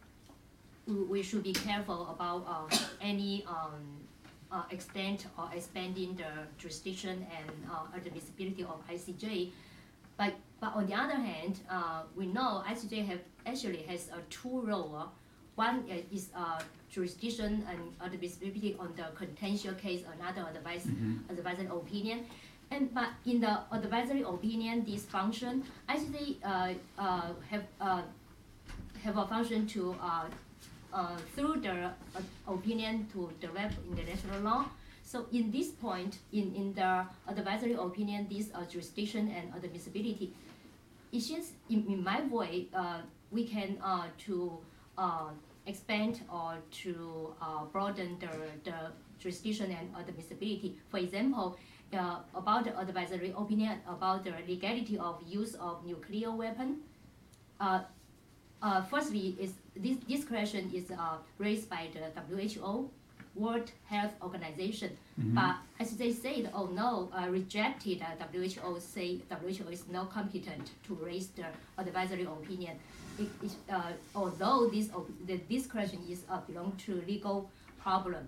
we- we should be careful about uh, any um, uh, extent or expanding the jurisdiction and uh, admissibility of I C J. But, but on the other hand, uh, we know I C J have actually has a two role. One uh, is uh, jurisdiction and admissibility on the contentious case, another advice, Mm-hmm. advisory opinion. And but in the advisory opinion, this function actually uh, uh, have uh, have a function to uh, uh, through the uh, opinion to develop international law. So in this point, in, in the advisory opinion, this uh, jurisdiction and admissibility, it's just in, in my way, uh, we can uh, to uh, expand or to uh, broaden the, the jurisdiction and admissibility. For example, uh, about the advisory opinion about the legality of use of nuclear weapon. Uh, uh, firstly, is this, this question is uh, raised by the W H O, World Health Organization. Mhm. But as they said, oh no, uh, rejected, uh, W H O say W H O is not competent to raise the advisory opinion. It, it, uh, although this, op- the, this question is uh, belong to legal problem.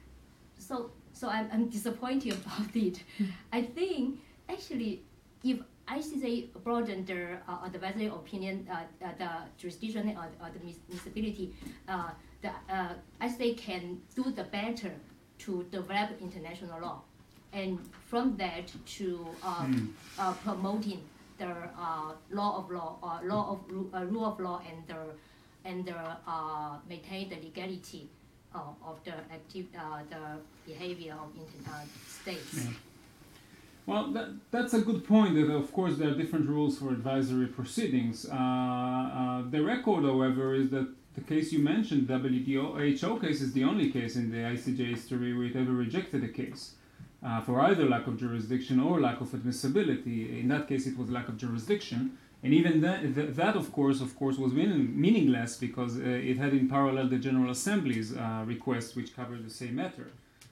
So, so I'm, I'm disappointed about it. I think actually, if I C J broaden the uh, advisory opinion, uh, uh, the jurisdiction and uh, admissibility, uh, the uh, I C J can do the better to develop international law, and from that to uh, Mm. uh, promoting the uh, law of law, uh, law of ru- uh, rule of law, and the and the uh, maintain the legality uh, of the active uh, the behavior of inter- uh, states. Yeah. Well, that, that's a good point. That of course there are different rules for advisory proceedings. Uh, uh, the record, however, is that the case you mentioned, W H O case, is the only case in the I C J history where it ever rejected a case uh, for either lack of jurisdiction or lack of admissibility. In that case, it was lack of jurisdiction, and even that, that, that of course, of course, was meaning, meaningless because uh, it had in parallel the General Assembly's uh, request, which covered the same matter.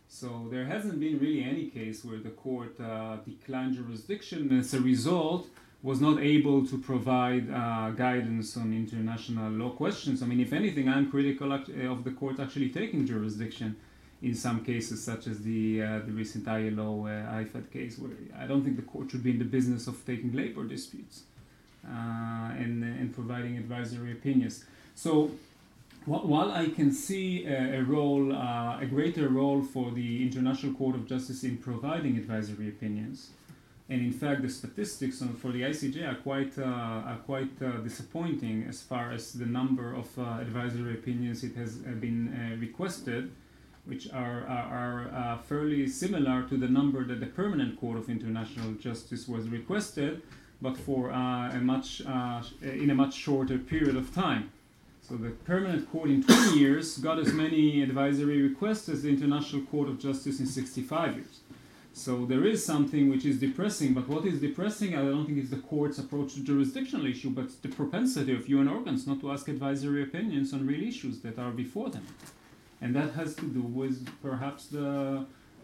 So there hasn't been really any case where the court uh, declined jurisdiction and as a result was not able to provide uh, guidance on international law questions. I mean, if anything, I'm critical act- of the court actually taking jurisdiction in some cases, such as the uh, the recent I L O uh, I F A D case, where I don't think the court should be in the business of taking labor disputes uh, and, and providing advisory opinions. So while I can see a, a role, uh, a greater role for the International Court of Justice in providing advisory opinions, and in fact the statistics on, for the I C J are quite uh, are quite uh, disappointing as far as the number of uh, advisory opinions it has uh, been uh, requested, which are are, are uh, fairly similar to the number that the Permanent Court of International Justice was requested, but for uh, a much uh, in a much shorter period of time. So the Permanent Court in twenty years got as many advisory requests as the International Court of Justice in sixty-five years. So there is something which is depressing, but what is depressing, I don't think it's the court's approach to jurisdictional issue, but the propensity of U N organs not to ask advisory opinions on real issues that are before them. And that has to do with perhaps the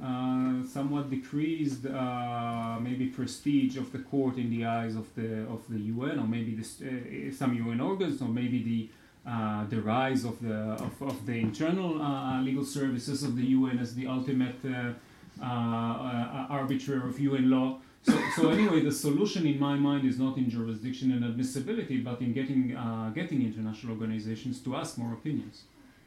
uh, somewhat decreased uh, maybe prestige of the court in the eyes of the of the U N, or maybe this, uh, some U N organs, or maybe the Uh, the rise of the of, of the internal uh, legal services of the U N as the ultimate uh, uh, uh, arbiter of U N law. So, so anyway, the solution in my mind is not in jurisdiction and admissibility, but in getting uh, getting international organizations to ask more opinions.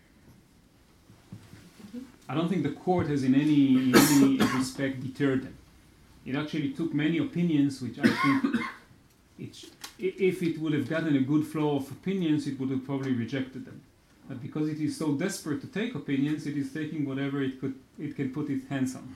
I don't think the court has in any in any respect deterred them. It actually took many opinions, which I think it. If it would have gotten a good flow of opinions, it would have probably rejected them. But because it is so desperate to take opinions, it is taking whatever it could, it can put its hands on.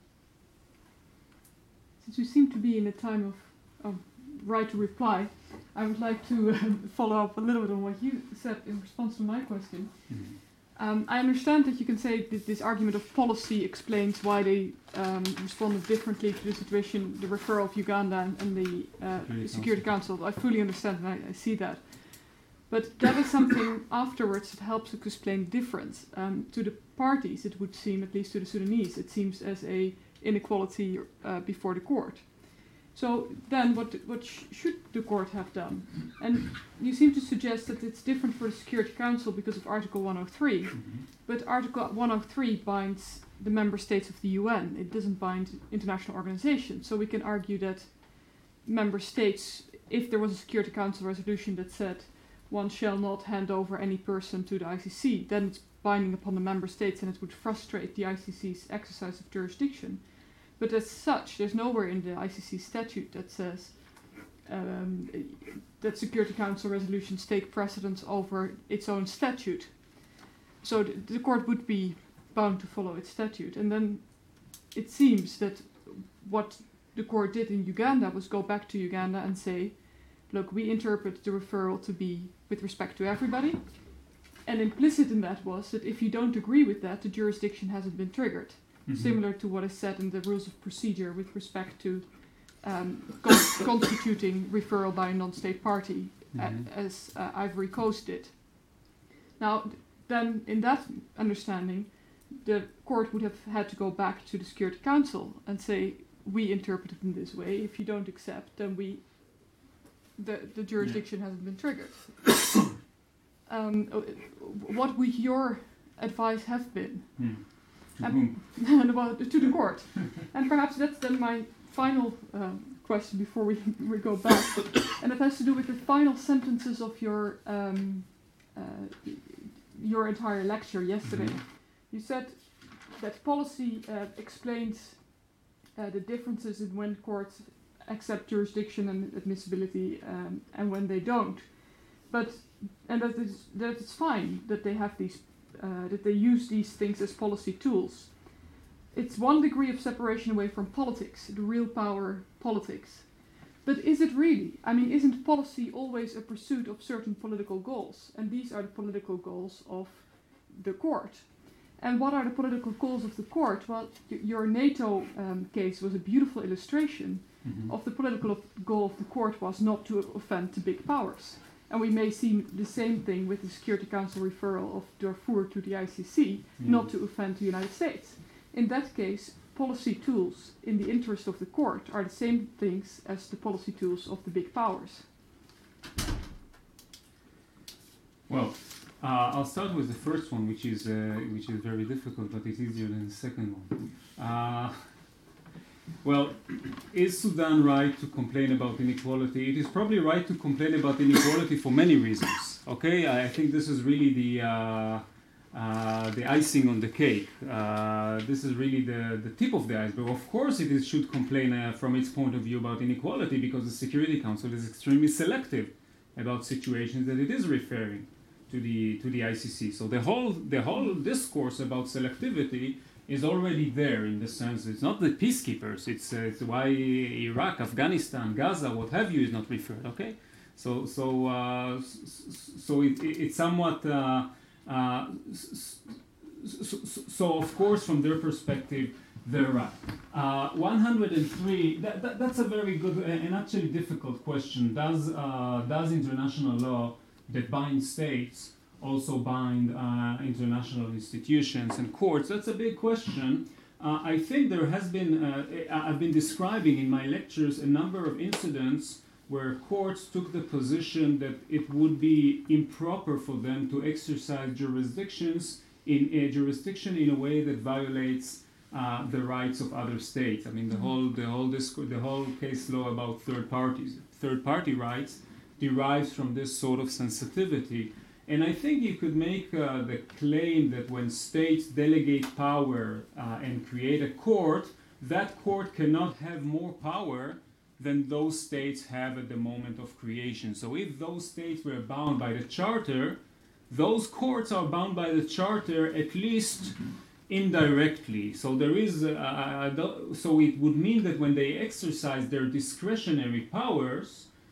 Since we seem to be in a time of, of right to reply, I would like to um, follow up a little bit on what you said in response to my question. Mhm. Um, I understand that you can say that this argument of policy explains why they um, responded differently to the situation, the referral of Uganda and, and the uh, Security Security Council. I fully understand and I, I see that. But that is something afterwards that helps to explain the difference. Um, to the parties, it would seem, at least to the Sudanese, it seems as a inequality uh, before the court. So then what, what sh- should the court have done? And you seem to suggest that it's different for the Security Council because of Article one oh three, Mhm. but Article one oh three binds the member states of the U N. It doesn't bind international organizations. So we can argue that member states, if there was a Security Council resolution that said one shall not hand over any person to the I C C, then it's binding upon the member states and it would frustrate the I C C's exercise of jurisdiction. But as such, there's nowhere in the I C C statute that says um, that Security Council resolutions take precedence over its own statute. So the, the court would be bound to follow its statute. And then it seems that what the court did in Uganda was go back to Uganda and say, look, we interpret the referral to be with respect to everybody. And implicit in that was that if you don't agree with that, the jurisdiction hasn't been triggered. Mhm. Similar to what is said in the rules of procedure with respect to um, con- constituting referral by a non-state party, Mhm. a- as uh, Ivory Coast did. Now, th- then in that understanding, the court would have had to go back to the Security Council and say, we interpret it in this way. If you don't accept, then we, the, the jurisdiction hasn't been triggered. um, uh, what would your advice have been? Hmm. To Um, whom? well, to the court. And perhaps that's then my final um, question before we, we go back. And it has to do with the final sentences of your um, uh, your entire lecture yesterday. Mhm. You said that policy uh, explains uh, the differences in when courts accept jurisdiction and admissibility um, and when they don't. But and that is that it's fine that they have these uh, that they use these things as policy tools. It's one degree of separation away from politics, the real power politics. But is it really? I mean, isn't policy always a pursuit of certain political goals? And these are the political goals of the court. And what are the political goals of the court? Well, y- your NATO um, case was a beautiful illustration Mhm. of the political of- goal of the court was not to offend the big powers. And we may see the same thing with the Security Council referral of Darfur to the I C C, Yeah. not to offend the United States. In that case, policy tools in the interest of the court are the same things as the policy tools of the big powers. Well, uh, I'll start with the first one, which is uh, which is very difficult, but it's easier than the second one. Uh, well, is Sudan right to complain about inequality? It is probably right to complain about inequality for many reasons. Okay, I think this is really the uh, uh, the icing on the cake. Uh, this is really the, the tip of the iceberg. Of course, it is, should complain uh, from its point of view about inequality because the Security Council is extremely selective about situations that it is referring to the to the I C C. So the whole the whole discourse about selectivity is already there in the sense it's not the peacekeepers. It's, uh, it's why Iraq, Afghanistan, Gaza, what have you, is not referred. Okay, so so uh, s- so it, it, it's somewhat. Uh, uh, s- s- s- so of course, from their perspective, they're right. Uh, one hundred three. That, that, that's a very good and actually difficult question. Does uh, does international law that binds states also bind uh, international institutions and courts? That's a big question. Uh, I think there has been, uh, I've been describing in my lectures a number of incidents where courts took the position that it would be improper for them to exercise jurisdictions in a jurisdiction in a way that violates uh, the rights of other states. I mean, the whole, the whole, disc- the whole case law about third parties, third party rights derives from this sort of sensitivity. And I think you could make uh, the claim that when states delegate power uh, and create a court, that court cannot have more power than those states have at the moment of creation. So if those states were bound by the charter, those courts are bound by the charter at least indirectly. So there is, uh, uh, so it would mean that when they exercise their discretionary powers,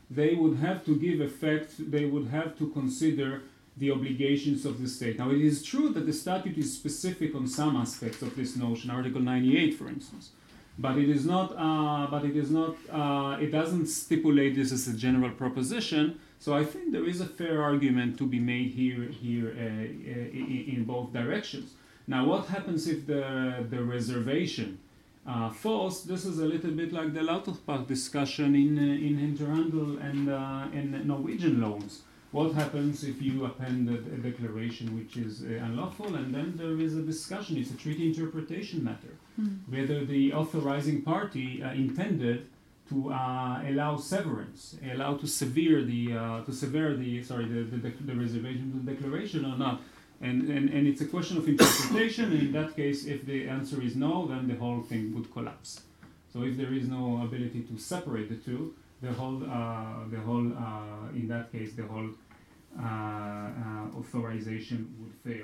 they would have to give effect, they would have to consider the obligations of the state. Now, it is true that the statute is specific on some aspects of this notion, Article ninety-eight, for instance, but it is not. Uh, but it is not. Uh, it doesn't stipulate this as a general proposition. So I think there is a fair argument to be made here, here uh, in, in both directions. Now, what happens if the the reservation uh, falls? This is a little bit like the Lauterbach discussion in uh, in Interhandel and uh, in Norwegian loans. What happens if you append a, a declaration which is uh, unlawful, and then there is a discussion, it's a treaty interpretation matter, Mm. whether the authorizing party uh, intended to uh, allow severance, allow to sever the, uh, to sever the, sorry, the, the, the, the reservation to the declaration or not. And, and, and it's a question of interpretation, and in that case, if the answer is no, then the whole thing would collapse. So if there is no ability to separate the two, the whole, uh, the whole, uh, in that case, the whole uh, uh, authorization would fail.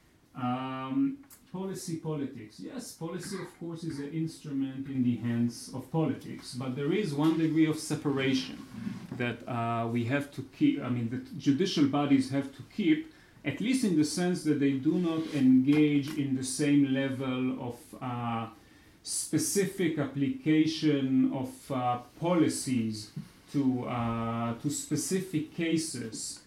Um, policy politics. Yes, policy, of course, is an instrument in the hands of politics, but there is one degree of separation that uh, we have to keep, I mean, the judicial bodies have to keep, at least in the sense that they do not engage in the same level of uh, specific application of uh, policies to uh, to specific cases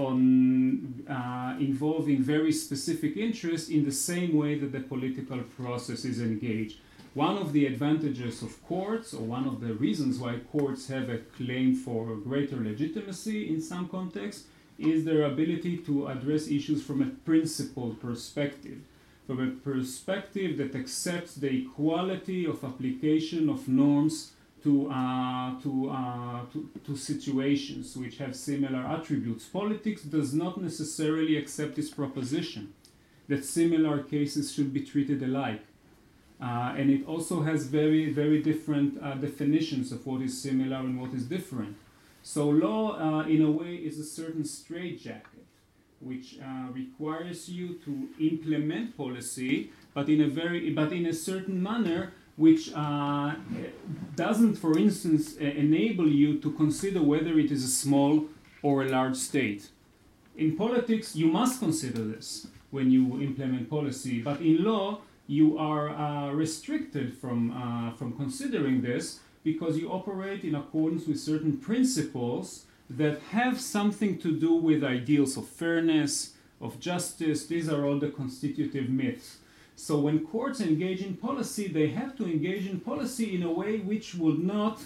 on uh, involving very specific interests in the same way that the political process is engaged. One of the advantages of courts, or one of the reasons why courts have a claim for greater legitimacy in some contexts, is their ability to address issues from a principled perspective. From a perspective that accepts the equality of application of norms to, uh, to, uh, to, to situations which have similar attributes. Politics does not necessarily accept this proposition that similar cases should be treated alike. Uh, and it also has very, very different uh, definitions of what is similar and what is different. So law, uh, in a way, is a certain straitjacket, which uh, requires you to implement policy, but in a very, but in a certain manner, which uh, doesn't, for instance, uh, enable you to consider whether it is a small or a large state. In politics, you must consider this when you implement policy, but in law, you are uh, restricted from uh, from considering this because you operate in accordance with certain principles that have something to do with ideals of fairness, of justice. These are all the constitutive myths. So when courts engage in policy, they have to engage in policy in a way which will not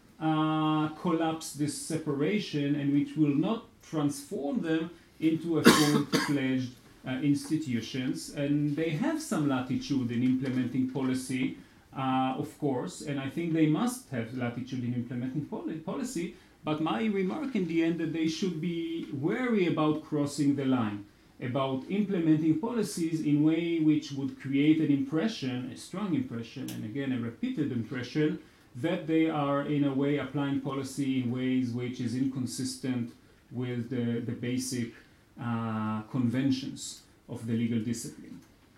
uh, collapse this separation and which will not transform them into a full-fledged uh, institutions. And they have some latitude in implementing policy, uh, of course, and I think they must have latitude in implementing poli- policy. But my remark in the end that they should be wary about crossing the line, about implementing policies in a way which would create an impression, a strong impression, and again a repeated impression, that they are in a way applying policy in ways which is inconsistent with the, the basic uh, conventions of the legal discipline.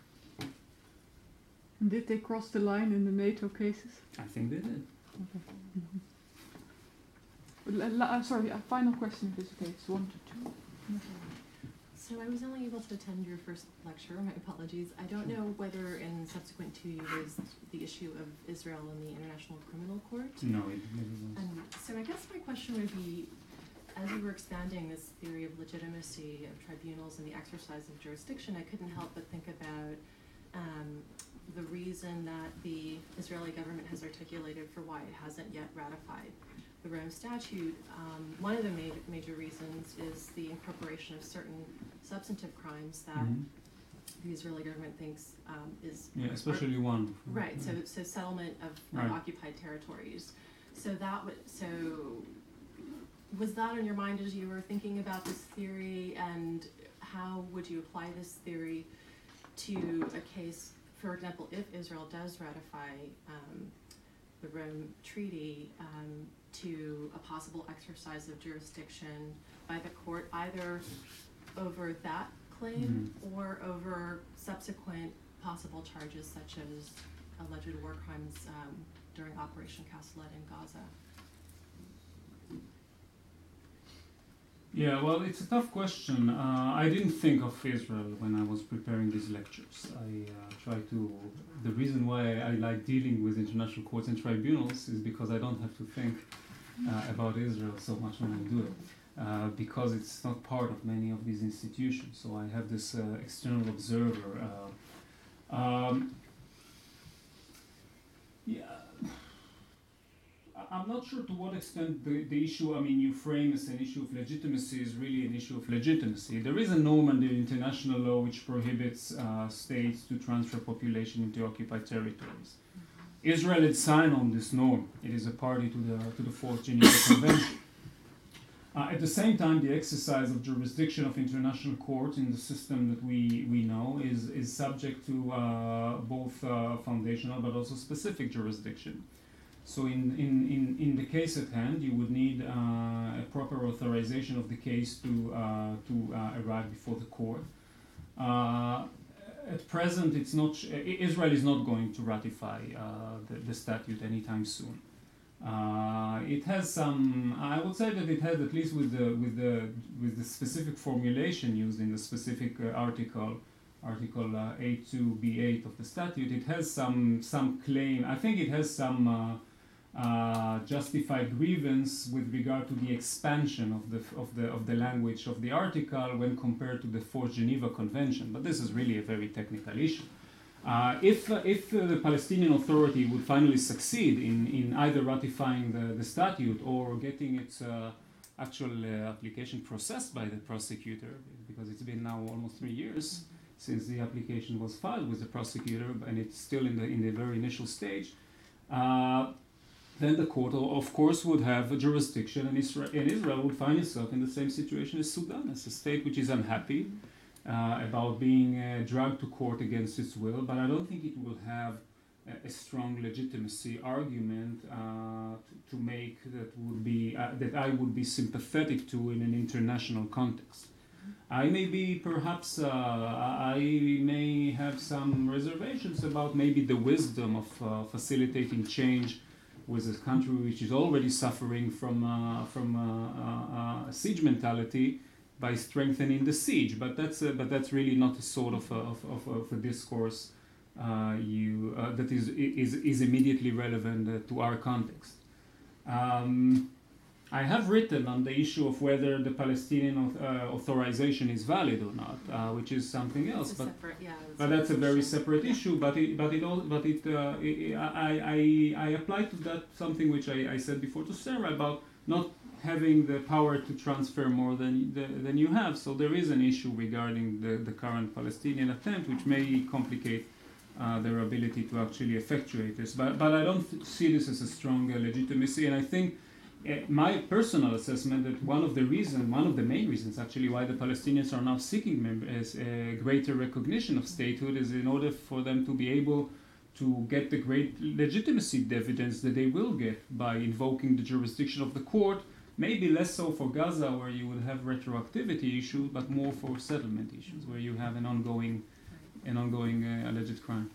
Did they cross the line in the NATO cases? I think they did. Okay. Mm-hmm. La- la- uh, sorry, a final question if it's okay. It's one to two. So I was only able to attend your first lecture, my apologies. I don't know whether in subsequent to you raised the issue of Israel and the International Criminal Court. No, it never was. And so I guess my question would be, as you were expanding this theory of legitimacy of tribunals and the exercise of jurisdiction, I couldn't help but think about um, the reason that the Israeli government has articulated for why it hasn't yet ratified the Rome Statute. Um, one of the ma- major reasons is the incorporation of certain substantive crimes that Mhm. the Israeli government thinks um, is Yeah, especially one. right. So, so settlement of Right. occupied territories. So that would so was that on your mind as you were thinking about this theory, and how would you apply this theory to a case, for example, if Israel does ratify um, the Rome Treaty, um, to a possible exercise of jurisdiction by the court, either over that claim Mhm. or over subsequent possible charges such as alleged war crimes um, during Operation Cast Lead in Gaza? Yeah, well, it's a tough question. Uh, I didn't think of Israel when I was preparing these lectures. I uh, try to. The reason why I like dealing with international courts and tribunals is because I don't have to think uh, about Israel so much when I do it, uh, because it's not part of many of these institutions. So I have this uh, external observer. Uh, um, yeah. I'm not sure to what extent the, the issue, I mean, you frame as an issue of legitimacy is really an issue of legitimacy. There is a norm under international law which prohibits uh, states to transfer population into occupied territories. Mm-hmm. Israel had signed on this norm. It is a party to the, to the Fourth Geneva Convention. Uh, at the same time, the exercise of jurisdiction of international courts in the system that we, we know is, is subject to uh, both uh, foundational but also specific jurisdiction. So in, in, in, in the case at hand, you would need uh, a proper authorization of the case to, uh, to uh, arrive before the court. Uh, at present, it's not sh- Israel is not going to ratify uh, the, the statute anytime soon. Uh, it has some, I would say that it has, at least with the, with the, with the specific formulation used in the specific uh, article, Article uh, A two B eight of the statute, it has some, some claim, I think it has some uh, Uh, justified grievance with regard to the expansion of the of the of the language of the article when compared to the Fourth Geneva Convention. But this is really a very technical issue. Uh, if uh, if uh, the Palestinian Authority would finally succeed in, in either ratifying the, the statute or getting its uh, actual uh, application processed by the prosecutor, because it's been now almost three years since the application was filed with the prosecutor, and it's still in the in the very initial stage. Uh, then the court, of course, would have a jurisdiction, and Israel, and Israel would find itself in the same situation as Sudan, as a state which is unhappy uh, about being uh, dragged to court against its will, but I don't think it will have a, a strong legitimacy argument uh, to, to make that would be uh, that I would be sympathetic to in an international context. I may be perhaps uh, I may have some reservations about maybe the wisdom of uh, facilitating change with a country which is already suffering from uh, from uh, uh, uh, siege mentality by strengthening the siege, but that's uh, but that's really not a sort of a, of, of, of a discourse uh, you uh, that is is is immediately relevant uh, to our context. Um, I have written on the issue of whether the Palestinian uh, authorization is valid or not, uh, which is something else. It's a but separate, yeah, that's but that's a very issue. separate Yeah. issue. But it but it all but it, uh, it I, I I apply to that something which I, I said before to Sarah about not having the power to transfer more than the, than you have. So there is an issue regarding the, the current Palestinian attempt, which may complicate uh, their ability to actually effectuate this. But but I don't see this as a strong uh, legitimacy, and I think. Uh, my personal assessment that one of the reasons, one of the main reasons actually why the Palestinians are now seeking mem- as a greater recognition of statehood is in order for them to be able to get the great legitimacy dividends that they will get by invoking the jurisdiction of the court, maybe less so for Gaza where you would have retroactivity issues, but more for settlement issues where you have an ongoing, an ongoing uh, alleged crime.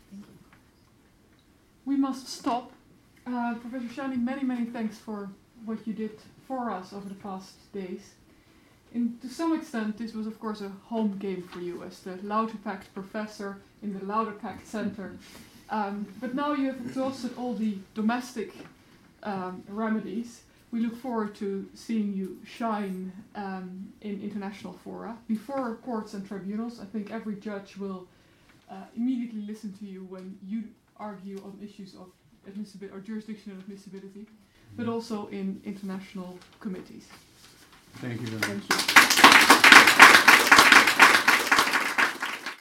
We must stop. Uh, Professor Shani, many, many thanks for what you did for us over the past days. And to some extent, this was, of course, a home game for you as the Lauterpact professor in the Lauterpact Center. Um, but now you have exhausted all the domestic um, remedies. We look forward to seeing you shine um, in international fora. Before courts and tribunals, I think every judge will uh, immediately listen to you when you argue on issues of admissibility or jurisdictional admissibility, but also in international committees. Thank you very much. Thank you.